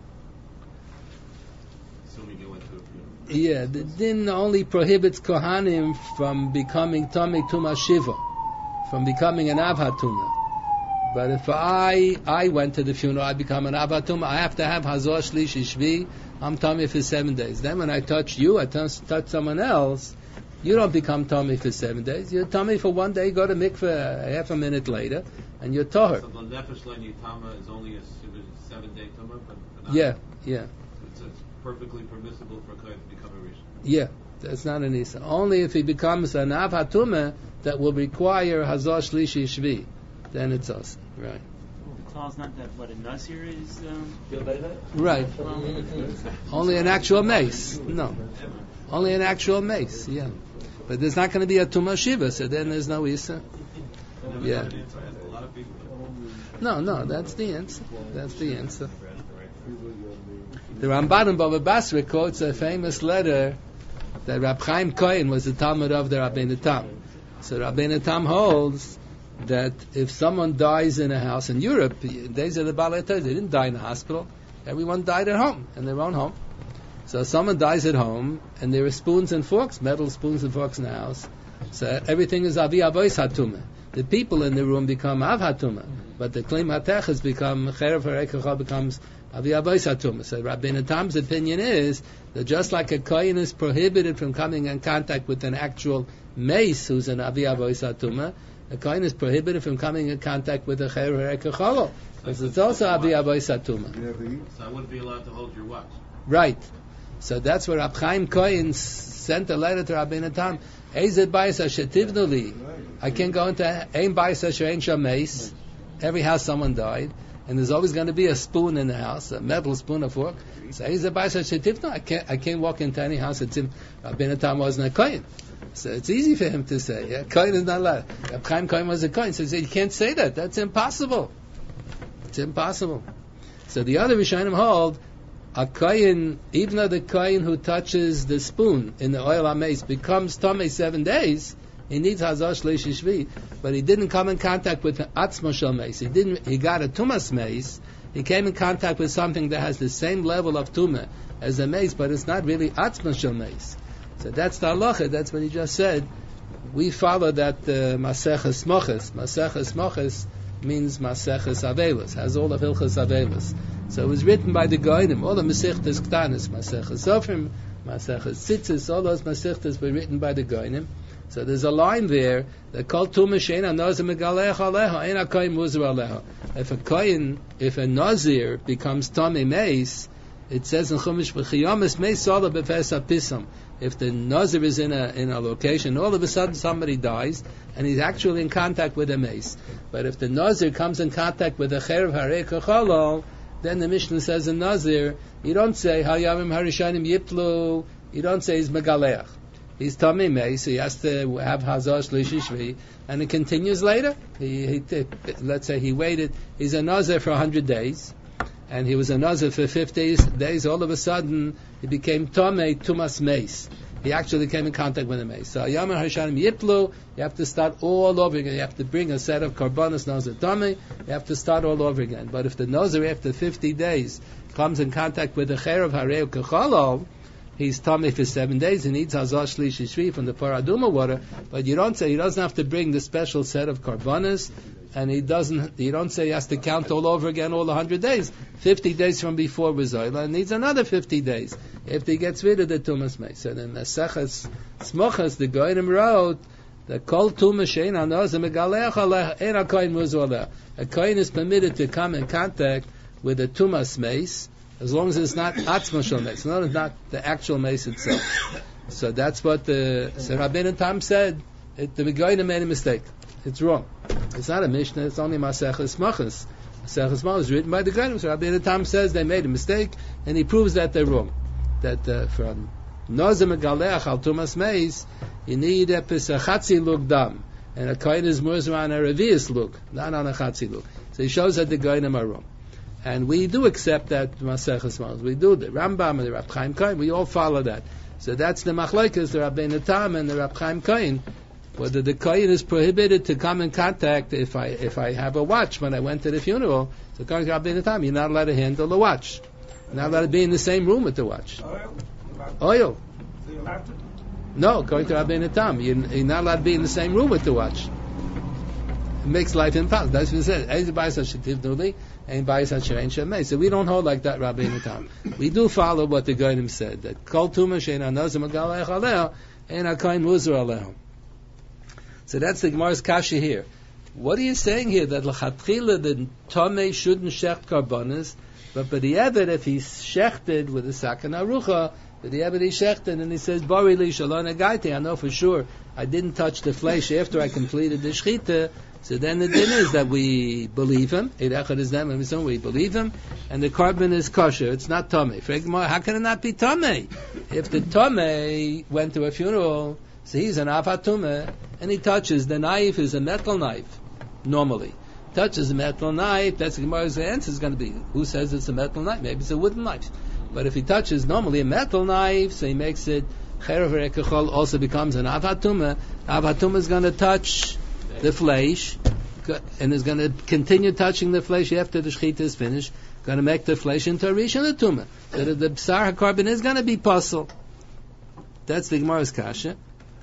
Assuming you went to a funeral. Yeah, the din only prohibits Kohanim from becoming Tomei Tuma Shiva, from becoming an Avhatuma. But if I I went to the funeral, I become an Avhatuma, I have to have Hazor Shlishi Shvi, I'm Tomei for seven days. Then when I touch you, I touch, touch someone else, you don't become Tomei for seven days. You're Tomei for one day, go to mikveh a half a minute later, and you're Toher. So the Nefesh Le'ni Tama is only a seven day Tuma? But, but not yeah, yeah. It's, it's perfectly permissible for a Kohen to become a Rishon. Yeah, that's not an Isa. Only if he becomes an Av HaTumah that will require Hazor Shlishi Shvi, then it's us. Right. The clause not that what a Nazir is. Um, right. Only an actual mace. No. Only an actual mace. Yeah. But there's not going to be a Tumah Shiva, so then there's no Isa. Yeah. No, no, that's the answer. That's the answer. The Ramban in Bava Basra quotes a famous letter that Rab Chaim Kohen was the Talmud of the Rabbeinu Tam. So Rabbeinu Tam holds that if someone dies in a house in Europe, days of the Balei Torah, they didn't die in a hospital. Everyone died at home, in their own home. So someone dies at home, and there are spoons and forks, metal spoons and forks in the house. So everything is Avi Avois Hatumah. The people in the room become Av Hatumah, but the Kli Mateches become Cherev Harei Kecholol becomes Avi Avois Hatumah. So Rabbeinu Tam's opinion is that just like a Kohen is prohibited from coming in contact with an actual mace who's an Avi Avois Hatumah, a Kohen is prohibited from coming in contact with a Cherev Harei Kecholol because it's also Avi Avois Hatumah. So I wouldn't be allowed to hold your watch. Right. So that's where Rab Chaim Kohen sent a letter to Rabbeinu Tam. Ezed bayis asher tivnu li. I can't go into ein bayis asher ein sham meis. Every house someone died, and there's always going to be a spoon in the house, a metal spoon or fork. So ezed bayis asher tivnu. I can't I can't walk into any house. It's in Rabbeinu Tam wasn't a Kohen. So it's easy for him to say. Yeah? Kohen is not allowed. Reb Chaim Kohen was a Kohen, so he said, you can't say that. That's impossible. It's impossible. So the other Rishonim hold, a Kohen, even though the Kohen who touches the spoon in the oil HaMeis becomes Tomei seven days, he needs Hazar Shleish Shvi, but he didn't come in contact with the Atzma Shel Meis. He didn't. He got a Tumas Meis. He came in contact with something that has the same level of Tumah as a Meis, but it's not really Atzma Shel Meis. So that's the halacha. That's what he just said. We follow that uh, Maseches Moches. Maseches Moches means Maseches Avelos. Has all of Hilchas Avelos. So it was written by the Goyim. All the Masechtas Ktanis, Maseches Sofrim, Maseches Tzitzis, all those Masechtas were written by the Goyim. So there's a line there that called Tumah Sheina Nazir Megalech Aleha Eina Kohen Muzar Aleha. If a Kohen, if a Nazir becomes Tomei Meis, it says in Chumash V'chiyamis Meis Sala B'Pes HaPisam. If the Nazir is in a in a location, all of a sudden somebody dies, and he's actually in contact with a Meis. But if the Nazir comes in contact with a Cherev Harei Kecholol, then the Mishnah says in Nazir, you don't say Hayamim Harishanim Yiplu, you don't say he's Megaleach. He's Tomei Meis, so he has to have Hazar Shlishi Shvi, and it continues later. He, he t- let's say he waited, he's a Nazir for one hundred days, and he was a Nazir for fifty days, all of a sudden he became Tomei Tumas Meis. He actually came in contact with a Meis. So Yamar Harishanim Yiplu, you have to start all over again. You have to bring a set of Karbanos Nazir Tomei, you have to start all over again. But if the Nazir after fifty days comes in contact with the Cherev Harei Kecholol, he's tummy for seven days. He needs Hazar Shlishi Shvi from the Paraduma water, but you don't say he doesn't have to bring the special set of karbanas, and he doesn't. You don't say he has to count all over again all the hundred days. Fifty days from before was Zoyla, and needs another fifty days if he gets rid of the Tumas Meis. So then Maseches Smochas, the Goyim wrote that Kol Tumas Shein Hanaz Megaleach Aleh Ein HaKohen Muzar Aleh. A Kohen is permitted to come in contact with the Tumas Meis, as long as it's not Atzma Shel Meis, not not the actual Meis itself. So that's what the so Rabbeinu Tam said. It, the Goyim made a mistake. It's wrong. It's not a Mishnah. It's only Maseches Machas. Maseches Machas is written by the Goyim. So Rabbeinu Tam says they made a mistake, and he proves that they're wrong. That uh, from Nazir Megaleach al Tumas Meis, you need a Pesachatzi look dam, and a Kohen is Muzar on a Revius look, not on a Chatzi look. So he shows that the Goyim are wrong. And we do accept that Maseches Machas. We do the Rambam and the Reb Chaim Kohen. We all follow that. So that's the Machlokes, the Rabbeinu Tam and the Reb Chaim Kohen. Whether the Kohen is prohibited to come in contact if I if I have a watch when I went to the funeral. So according to Rabbeinu Tam, you're not allowed to handle the watch. You're not allowed to be in the same room with the watch. Oil? Oil. So you'll have to. No, according to Rabbeinu Tam, you're, you're not allowed to be in the same room with the watch. It makes life impossible. That's what it says. Everybody says Shetivnuli. So we don't hold like that, Rabbeinu Tam. We do follow what the Goyim said, that Kol Tumah Sheina Nazir Megalech Aleha Ein HaKohen Muzar Aleha. So that's the Gemara's kasha here. What are you saying here? That l'chatchila the Tomei shouldn't shecht karbanas, but by the Eved, if he's shechted with a sakan arucha, but the Eved he shechted and he says, Bari li shalon agaiti, I know for sure I didn't touch the flesh after I completed the shechita. So then the din is that we believe him. We believe him, and the carbon is kosher. It's not tamei. How can it not be tamei? If the tamei went to a funeral, so he's an avatumeh, and he touches the knife is a metal knife. Normally, touches a metal knife. That's the Gemara's answer is going to be: who says it's a metal knife? Maybe it's a wooden knife. But if he touches normally a metal knife, so he makes it cherev rekachol also becomes an avatumeh. Avatumeh is going to touch the flesh, and is going to continue touching the flesh after the shechita is finished, going to make the flesh into a rishon and tumah. So the, the b'sar carbon is going to be puzzle. That's the Gemara's kasha.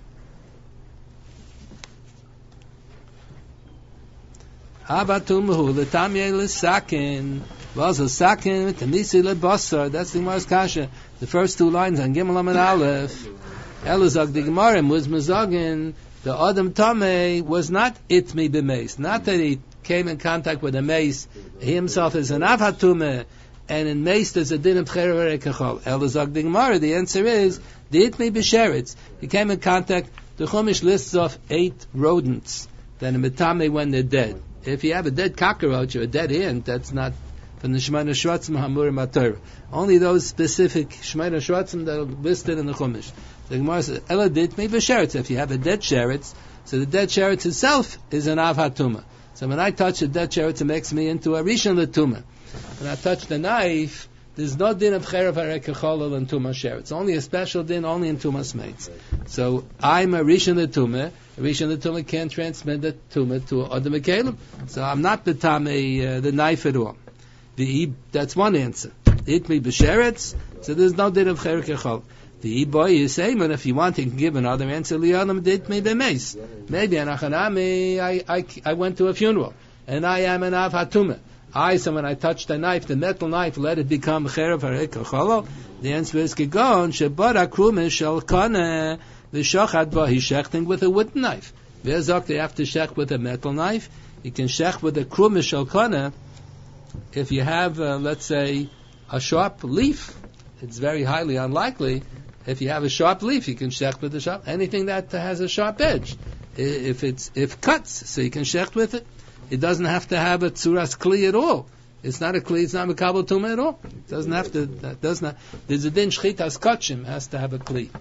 Avatumuhu l'tamye l'sakin was a sakin t'nisi lebasar. That's the Gemara's kasha. The first two lines on Gimel Amud Aleph. Elazar the Gemara was mazagin. The Adam Tameh was not itmi b'meis. Not that he came in contact with a mace. He himself is an avatumeh, and in mace there's a din of cherev rekachol. Elazar the Gemara. The answer is the itmi b'sheretz. He came in contact. The Chumash lists of eight rodents that are mitame when they're dead. If you have a dead cockroach or a dead ant, that's not from the Shemona Shvatzim Hamurim HaTorah. Only those specific Shemona Shvatzim that are listed in the Chumash. The Gemara says, Ela ditmei b'sheretz. If you have a dead sheretz, so the dead sheretz itself is an av hatuma. So when I touch a dead sheretz, it makes me into a rishon l'tuma. When I touch the knife, there's no din of cherev harekecholol and tuma sheretz. Only a special din, only in tumas mates. So I'm a rishon l'tuma. A rishon l'tuma can't transmit the tuma to other mekalim. So I'm not betame uh, the knife at all. The that's one answer. It me b'sheretz. So there's no din of harekecholol. The boy is saying, and if you want, you can give another answer. Li'anam dit me b'meis. Maybe anachanami. I I I went to a funeral, and I am an av hatuma. I, so when I touch the knife, the metal knife, let it become cherev harekecholol. The answer is gegon shebara krumish shel kana v'shachad ba. He's shechting with a wooden knife. Ve'zok they have to shech with a metal knife. You can shech with a krumish shel kana. If you have, uh, let's say, a sharp leaf, it's very highly unlikely. If you have a sharp leaf, you can shech with a sharp. Anything that has a sharp edge, if it's if cuts, so you can shech with it. It doesn't have to have a tzuras kli at all. It's not a kli. It's not a kabel tuma at all. It doesn't have to. That does not. There's a din shchitas kachim has to have a kli.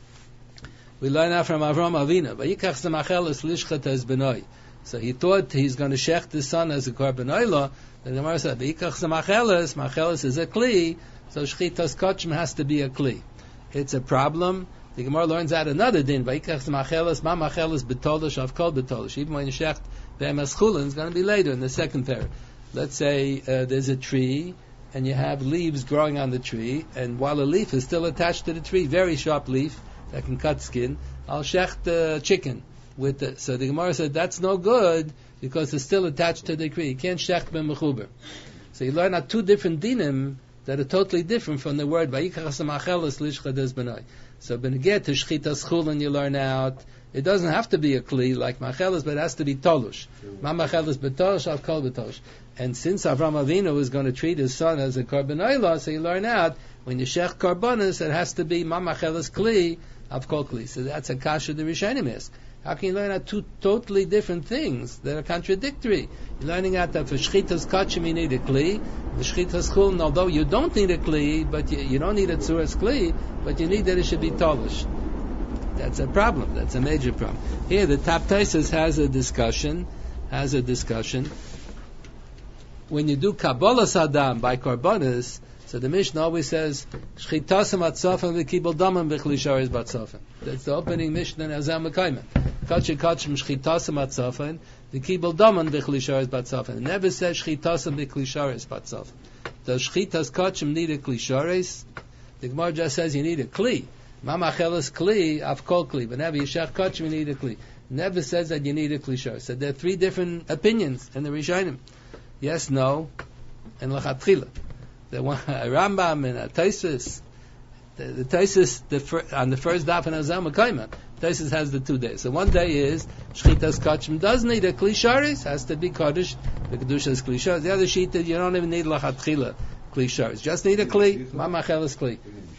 We learn that from Avram Avinu. Vayikach zemacheles lishchatas benoi. So he thought he's going to shech the son as a korban oila. The Gemara said vayikach zemacheles. Macheles is a kli. So shchitas kachim has to be a kli. It's a problem. The Gemara learns out another din. Vayikach zemacheles. Ma macheles betolish av kol betolish. Even when you shecht be'emes chulin, it's going to be later in the second pair. Let's say uh, there's a tree and you have leaves growing on the tree, and while a leaf is still attached to the tree, very sharp leaf that can cut skin, I'll shecht the chicken with it. So the Gemara said that's no good because it's still attached to the tree. You can't shecht ben mechuber. So you learn out two different dinim that are totally different from the word vayikach macheles lishchadas benoi. So when you get to shchitas chulin, you learn out it doesn't have to be a kli like macheles, but it has to be tolush. Ma macheles betolush, av kol betolush. And since Avram Avinu was going to treat his son as a korban oila, so you learn out when you shech korbanos, it has to be ma macheles kli, av kol kli. So that's a kasha the Rishonim ask. How can you learn out two totally different things that are contradictory? You're learning out that for shchitas kachim you need a kli, the shchitas chulin, although you don't need a kli, but you, you don't need a tzuras kli, but you need that it should be tolush. That's a problem. That's a major problem. Here, the Top Taisus has a discussion. Has a discussion. When you do Kabbalah Sadam by Korbanos, so the Mishnah always says Shchitasam Atzafim v'Kibul Damim v'Chlisharis Batzafim. That's the opening Mishnah in Azam Mekayman. Kachim Kachim Shchitasam Atzafim v'Kibul Damim v'Chlisharis Batzafim. It never says Shchitasam v'Chlisharis Batzafim. Does Shchitas Kachim need a Klisharis? The Gemara just says you need a Kli. Mama cheles kli, av kol kli. Whenever you shech kachim, you need a kli. Never says that you need a kli. So there are three different opinions in the Rishonim. Yes, no, and lachatchila. The one a Rambam and a Taisus. The, the Taisus the fir, on the first daf in Azam Mekayman. Taisus has the two days. So one day is shchitas kachim does need a kli sharis, has to be kodesh. The kedushas kli sharis. The other sheet that you don't even need lachatchila kli sharis. Just need a kli. Mama cheles kli.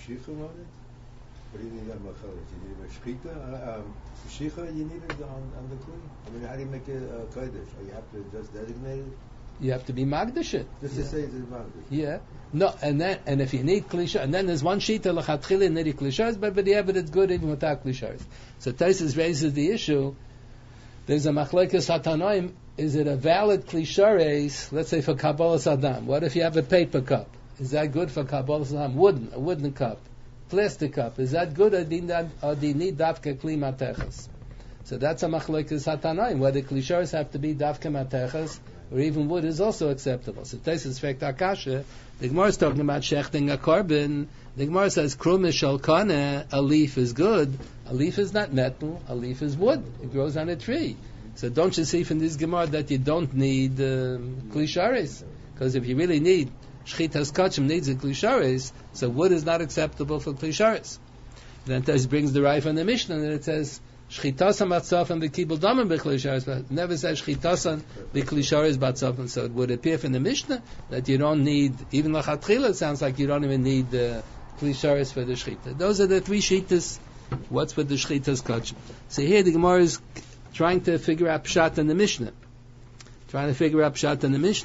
What do you need on macheles? You need a shchita, um, shicha. You need it on, on the kli. I mean, how do you make it a uh, kodesh? Or you have to just designate it. You have to be magdash it. Just yeah. to say it's magdash. Yeah. No, and then and if you need klisha, and then there's one shita lachatchila neri klishas, but but yeah, but it's good even without klishas. So Taisus raises the issue. There's a machlekes hatanoim. Is it a valid klishares? Let's say for Kabbalah Sadam. What if you have a paper cup? Is that good for Kabbalah Sadam? Wooden, a wooden cup. Plastic cup, is that good or do you need dafka kli matechas? So that's a machlekes hatanaim, whether klisharis have to be dafka matechas or even wood is also acceptable. So Taisus fact akasha, the Gemara is talking about shechting a korban. The Gemara says krumish shel kana, a leaf is good. A leaf is not metal, a leaf is wood. It grows on a tree. So don't you see from this Gemara that you don't need um, klisharis? Because if you really need Shchitas kachim needs a klisharis, so wood is not acceptable for klisharis. Then Taisus brings the right from the Mishnah, and it says Shchitasam batzafim v'kibul damim b'klisharis, but it never says Shchitasam b'klisharis batzafim. So it would appear from the Mishnah that you don't need, even lachatchila, it sounds like you don't even need uh, klisharis for the shchita. Those are the three shitas. What's with the shchitas kachim? So here the Gemara is trying to figure out pshat in the Mishnah. Trying to figure out pshat in the Mishnah.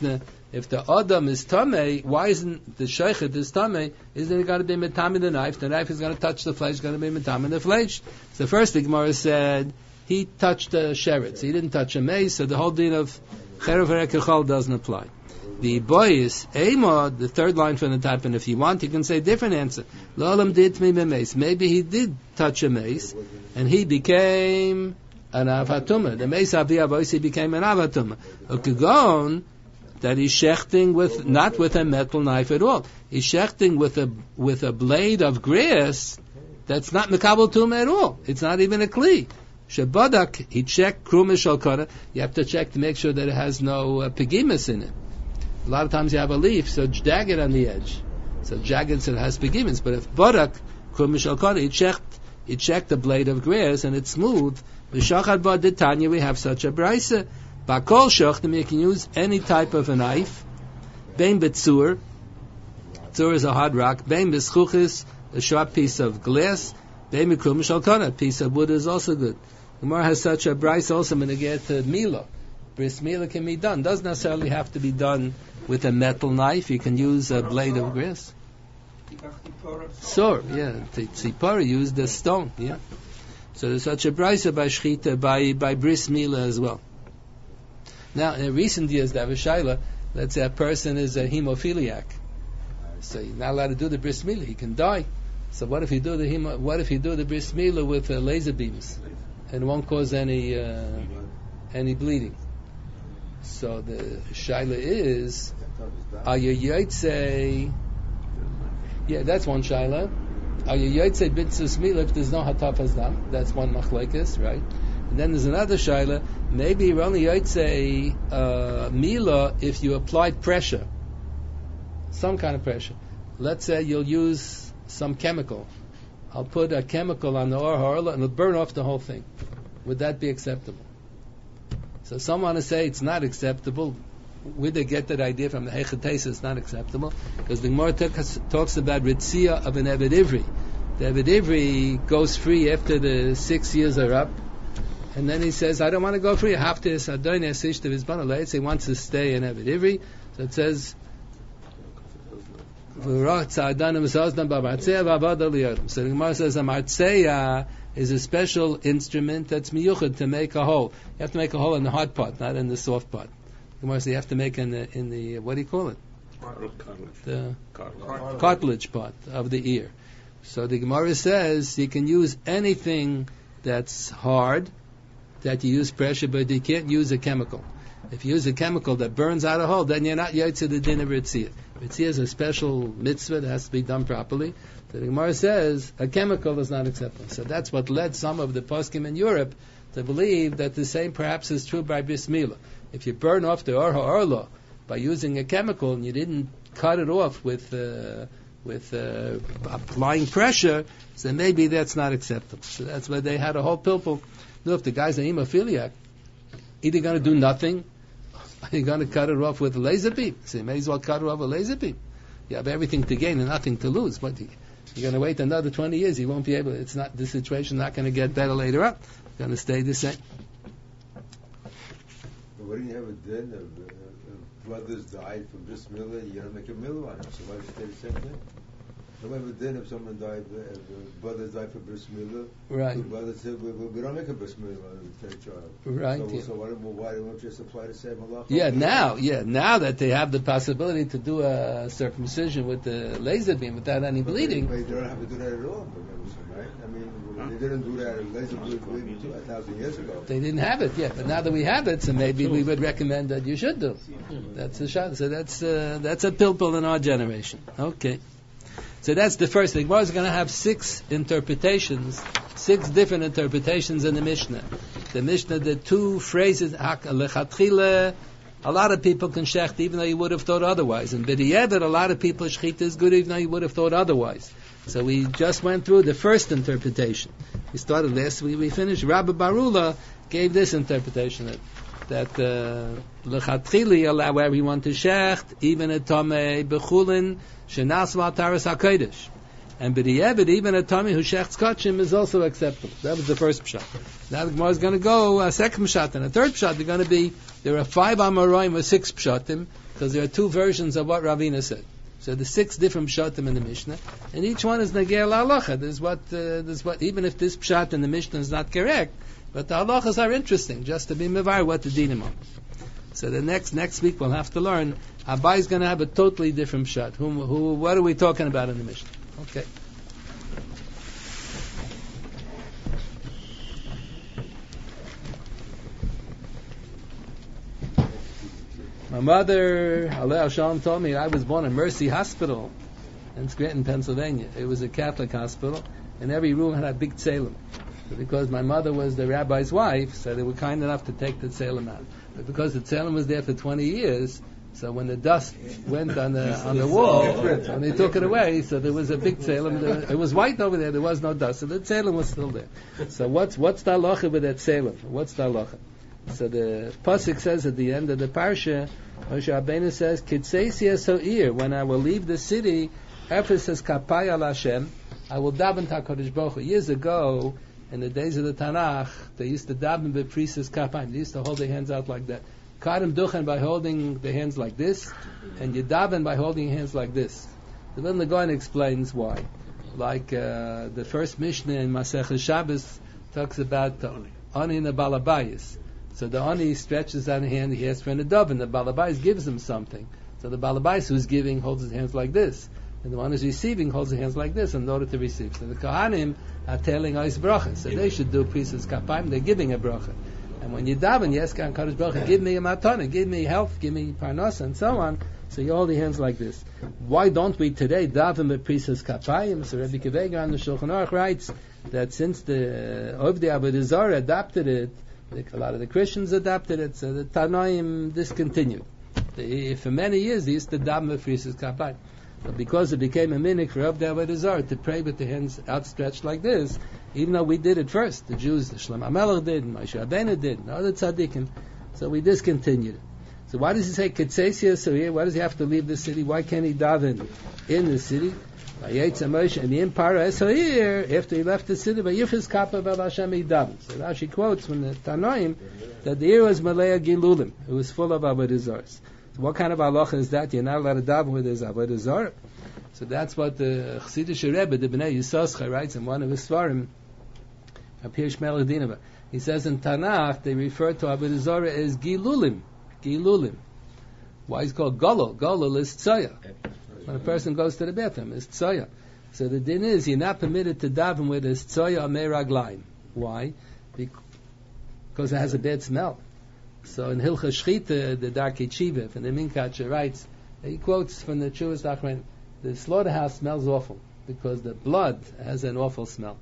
If the Adam is Tameh, why isn't the Sheikhet is Tameh? Isn't it got to be Metame the knife? The knife is going to touch the flesh, going to be Metame the flesh. So first the Gemara said, he touched the sheretz. He didn't touch a mace, so the whole din of Cherev Rekechol doesn't apply. The boy is Ema, the third line from the top, and if you want, you can say a different answer. L'olam dit me mace. Maybe he did touch a mace, and he became an avatuma. The mace avi avoisi became an avatuma. Ukagon, that he's shechting with, not with a metal knife at all. He's shechting with a, with a blade of grass that's not mekabel tumah at all. It's not even a kli. Shebadak, he checked krumish al. You have to check to make sure that it has no uh, pegimus in it. A lot of times you have a leaf, so it's jagged on the edge. So jagged, so it has begimmons. But if barak, krumish al he checked, he checked the blade of grass and it's smooth. V'shachad ba Tanya, we have such a brisa. Bakol shachtim, you can use any type of a knife. Bein betzur, tzur is a hard rock. Bein beschuchis, a sharp piece of glass. Bein bekrumish al a piece of wood is also good. Gemara has such a brisa also when they get to Mila. Bris Mila can be done. Doesn't necessarily have to be done with a metal knife. You can use a blade of grass. Sor, yeah. Tzipora used a stone, yeah. So there's such a brisa by Shchita, by, by Bris Mila as well. Now, in recent years, the Avishayla, let's say a person is a hemophiliac. So you're not allowed to do the Bris Mila. He can die. So what if you do the hemo, what if you do the Bris Mila with uh, laser beams? And it won't cause any, uh, any bleeding. So the shaila is, are you yotzei? Yeah, that's one shaila. Are you yotzei b'tzus mila if there's no hatafas dam? That's one machlekes, right? And then there's another shaila. Maybe you're only yotzei uh, mila if you applied pressure, some kind of pressure. Let's say you'll use some chemical. I'll put a chemical on the or harla and it'll burn off the whole thing. Would that be acceptable? So some want to say it's not acceptable. Where they get that idea from the Hechatesa, it's not acceptable. Because the Gemara talks about Ritzia of an Eved Ivri. The Eved Ivri goes free after the six years are up. And then he says, I don't want to go free. I have to, he wants to stay in Eved Ivri. So it says, so the Gemara says, a Martzeya is a special instrument that's miyuchad to make a hole. You have to make a hole in the hard part, not in the soft part. The Gemara says you have to make in the, in the, what do you call it? Cartilage. The cartilage. cartilage part of the ear. So the Gemara says you can use anything that's hard, that you use pressure, but you can't use a chemical. If you use a chemical that burns out a hole, then you're not yotze the din of Ritzia. Ritzia is a special mitzvah that has to be done properly. So the Gemara says a chemical is not acceptable. So that's what led some of the poskim in Europe to believe that the same perhaps is true by Bris Mila. If you burn off the Or HaOrla by using a chemical and you didn't cut it off with uh, with uh, applying pressure, so maybe that's not acceptable. So that's why they had a whole pilpul. Look, the guy's an hemophiliac. Either going to do nothing, or you're going to cut it off with a laser beam. So you may as well cut it off with a laser beam. You have everything to gain and nothing to lose. But you, you're going to wait another twenty years. You won't be able. It's not. The situation not going to get better later on. It's going to stay the same. But why didn't you have a din of uh, uh, brothers died from this mila? You don't make a mila on it. So why did you say the same thing? Don't have a din if someone died, uh, if brothers died for bris milah. Right. The brothers said, we, we, we don't make a bris milah on the third child. Right. So, yeah. so why, why don't you just apply the same halacha? Yeah, now, yeah, now that they have the possibility to do a circumcision with the laser beam without any but bleeding. They, they don't have to do that at all, right? I mean, huh? They didn't do that laser beam a thousand years ago. They didn't have it yet, but now that we have it, so maybe we would recommend that you should do. That's a shot. So that's uh, that's a pilpul in our generation. Okay. So that's the first thing. Gemara is going to have six interpretations, six different interpretations in the Mishnah. The Mishnah, the two phrases, lechatchila, a lot of people can shecht even though you would have thought otherwise. And b'di'evet, a lot of people shechita is good even though you would have thought otherwise. So we just went through the first interpretation. We started last week, we finished. Rabbi Barula gave this interpretation that that lechatchili allow everyone to shecht, even a tamei bechulin shenas v'ataras hakodesh, and b'di'evet even a tamei who shechts kachim is also acceptable. That was the first pshat. Now the Gemara is going to go a second pshat and a third pshat. They're going to be there are five amoraim or six pshatim, because there are two versions of what Ravina said. So the six different pshatim in the Mishnah, and each one is negei l'halacha. There's what, uh, there's what. Even if this pshat in the Mishnah is not correct, but the halachas are interesting, just to be mevar what the dinim are. So the next next week we'll have to learn. Abai is going to have a totally different pshat. Who, who, what are we talking about in the Mishnah? Okay. My mother, Aleh Shalom, told me I was born in Mercy Hospital in Scranton, Pennsylvania. It was a Catholic hospital, and every room had a big tzelem. So because my mother was the rabbi's wife, so they were kind enough to take the tzelem out. But because the tzelem was there for twenty years, so when the dust went on the on the wall, and they took it away, so there was a big tzelem. It was white over there. There was no dust, so the tzelem was still there. So what's what's the halacha with that tzelem? What's the halacha? So the pasuk says at the end of the parsha, Moshe Rabbeinu says, "Kitzeisi esoir." When I will leave the city, Ephes says, "Kapaya al Hashem." I will daven to HaKadosh Baruch Hu. Years ago, in the days of the Tanakh, they used to daven with priests kapayim. They used to hold their hands out like that. Karim duchen by holding the hands like this, and you daven by holding your hands like this. The Vilna Gaon explains why. Like uh, the first Mishnah in Masechah Shabbos talks about the ani and the balabayis. So the ani stretches out a hand, he asks for an adov, and the balabais gives him something. So the balabais who's giving holds his hands like this, and the one who's receiving holds his hands like this in order to receive. So the kohanim are telling us bracha, so they should do priest's kapayim. They're giving a bracha, and when you daven, you ask Kadosh Baruch Hu, give me a matana, give me health, give me parnasa, and so on. So you hold your hands like this. Why don't we today daven with priest's kapayim? So Rabbi Kivega on the Shulchan Aruch writes that since the uh, Ovdei Avodah Zarah adopted it, a lot of the Christians adopted it, so the Tanoim discontinued. The, for many years, they used to daven with priest's kapayim. But because it became a minhag for Ovdei Avodah Zarah to pray with the hands outstretched like this, even though we did it first, the Jews, the Shlomo HaMelech did, Moshe Rabbeinu did, and other tzaddikim, so we discontinued it. So why does he say Kitzesia? So here, why does he have to leave the city? Why can't he daven in the city? And the Empire so here, after he left the city, Vayifis Kappa Vel Hashem he davened. So Rashi quotes from the Tanoim that the year was Malaya Gilulim. It was full of Avodah Zarah. So what kind of halacha is that? You're not allowed to daven with his Avodah Zarah. So that's what the Chassidish Rebbe, the Bnei Yisoscha, writes in one of his svarim, Apir Shmel Dinava. He says in Tanakh they refer to Avodah Zarah as Gilulim. Gilulim. Why is it called Golol? Golol is Tzoya. When a person goes to the bathroom, it's Tzoya. So the din is, you're not permitted to daven with his Tzoya or Meraglaim. Why? Because it has a bad smell. So in Hilcha Shchita, the Darkei Tshiva, from the Minkacher writes, he quotes from the Chuvas Achron, the slaughterhouse smells awful, because the blood has an awful smell.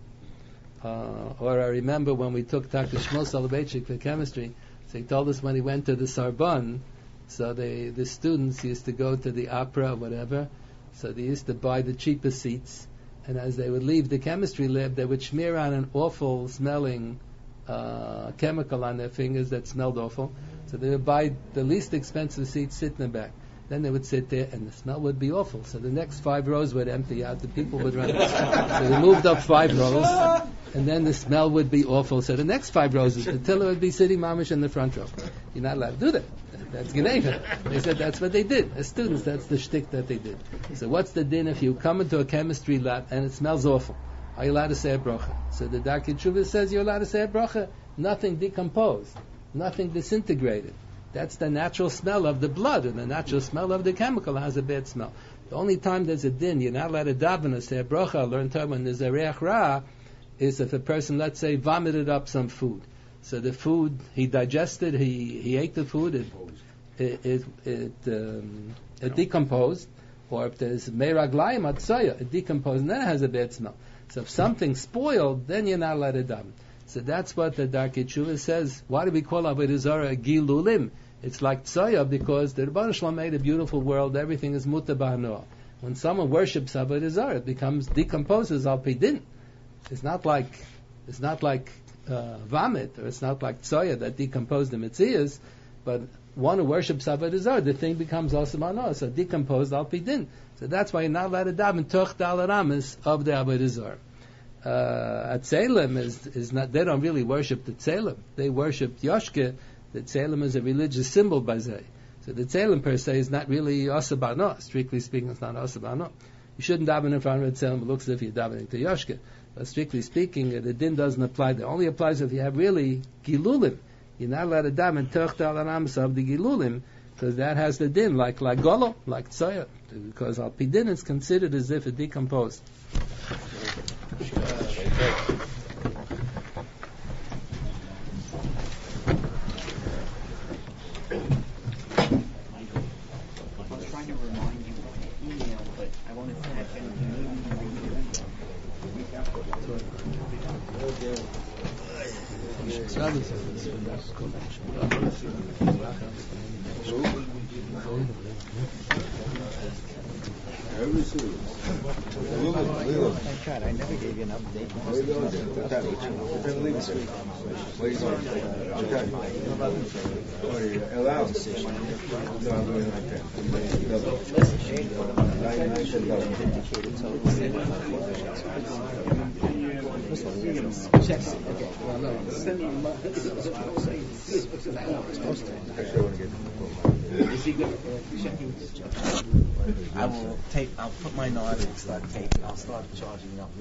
Uh, or I remember when we took Doctor Shmuel Soloveitchik for chemistry, so he told us when he went to the Sorbonne, so they, the students used to go to the opera or whatever, so they used to buy the cheapest seats, and as they would leave the chemistry lab, they would smear on an awful smelling uh, chemical on their fingers that smelled awful. So they would buy the least expensive seats, sit in the back. Then they would sit there, and the smell would be awful. So the next five rows would empty out, the people would run. So they moved up five rows, and then the smell would be awful. So the next five rows, the tiller would be sitting mamish in the front row. You're not allowed to do that. That's Geneva. They said that's what they did. As students, that's the shtick that they did. So what's the din if you come into a chemistry lab and it smells awful? Are you allowed to say a bracha? So the Darkei Tshuva says you're allowed to say a bracha. Nothing decomposed. Nothing disintegrated. That's the natural smell of the blood, and the natural smell of the chemical has a bad smell. The only time there's a din, you're not allowed to daven or say a bracha, learn time when there's a reach ra, is if a person, let's say, vomited up some food. So the food, he digested, he, he ate the food, it it it, it, um, it decomposed, or if there's meiraglayim atzaya, it decomposed, and then it has a bad smell. So if something's spoiled, then you're not allowed to daven. So that's what the Darkei Tshuva says. Why do we call Avodah Zarah Gilulim? It's like Tzoya because the Rebbeinu Shalom made a beautiful world. Everything is muta b'hanoah. When someone worships Avodah Zarah, it becomes decomposes al pidin. It's not like it's not like uh, vomit, or it's not like Tzoya that decomposed the mitzias. But one who worships Avodah Zarah, the thing becomes also b'hanoah, so decomposed al pidin. So that's why you're not allowed to daven toch dal aramis of the Avodah Zarah. Uh, at Tzelem is is not. They don't really worship the Tzelem. They worship Yoshke. The Tzelem is a religious symbol by Zay. So the tzelem per se is not really asa b'no. Strictly speaking, it's not asa b'no. You shouldn't daven in front of a tzelem. It looks as if you're davening to yoshke. But strictly speaking, the din doesn't apply. It only applies if you have really gilulim. You're not allowed to daven tocht al anamas of the gilulim, because that has the din, like like golo, like tzoya, because al pi din it's considered as if it decomposed. Thank God, I never gave you an update. Where are you going? What time? What time? What time leave this week? Where are you going? What time? What are you allowed? No, I'm going like that. Nine, nine, ten dollars. Check it. Okay. Well, no. Send me my. Actually, I want to get the phone. Is he good at checking? I will take. I'll put mine on and start taking. I'll start charging up.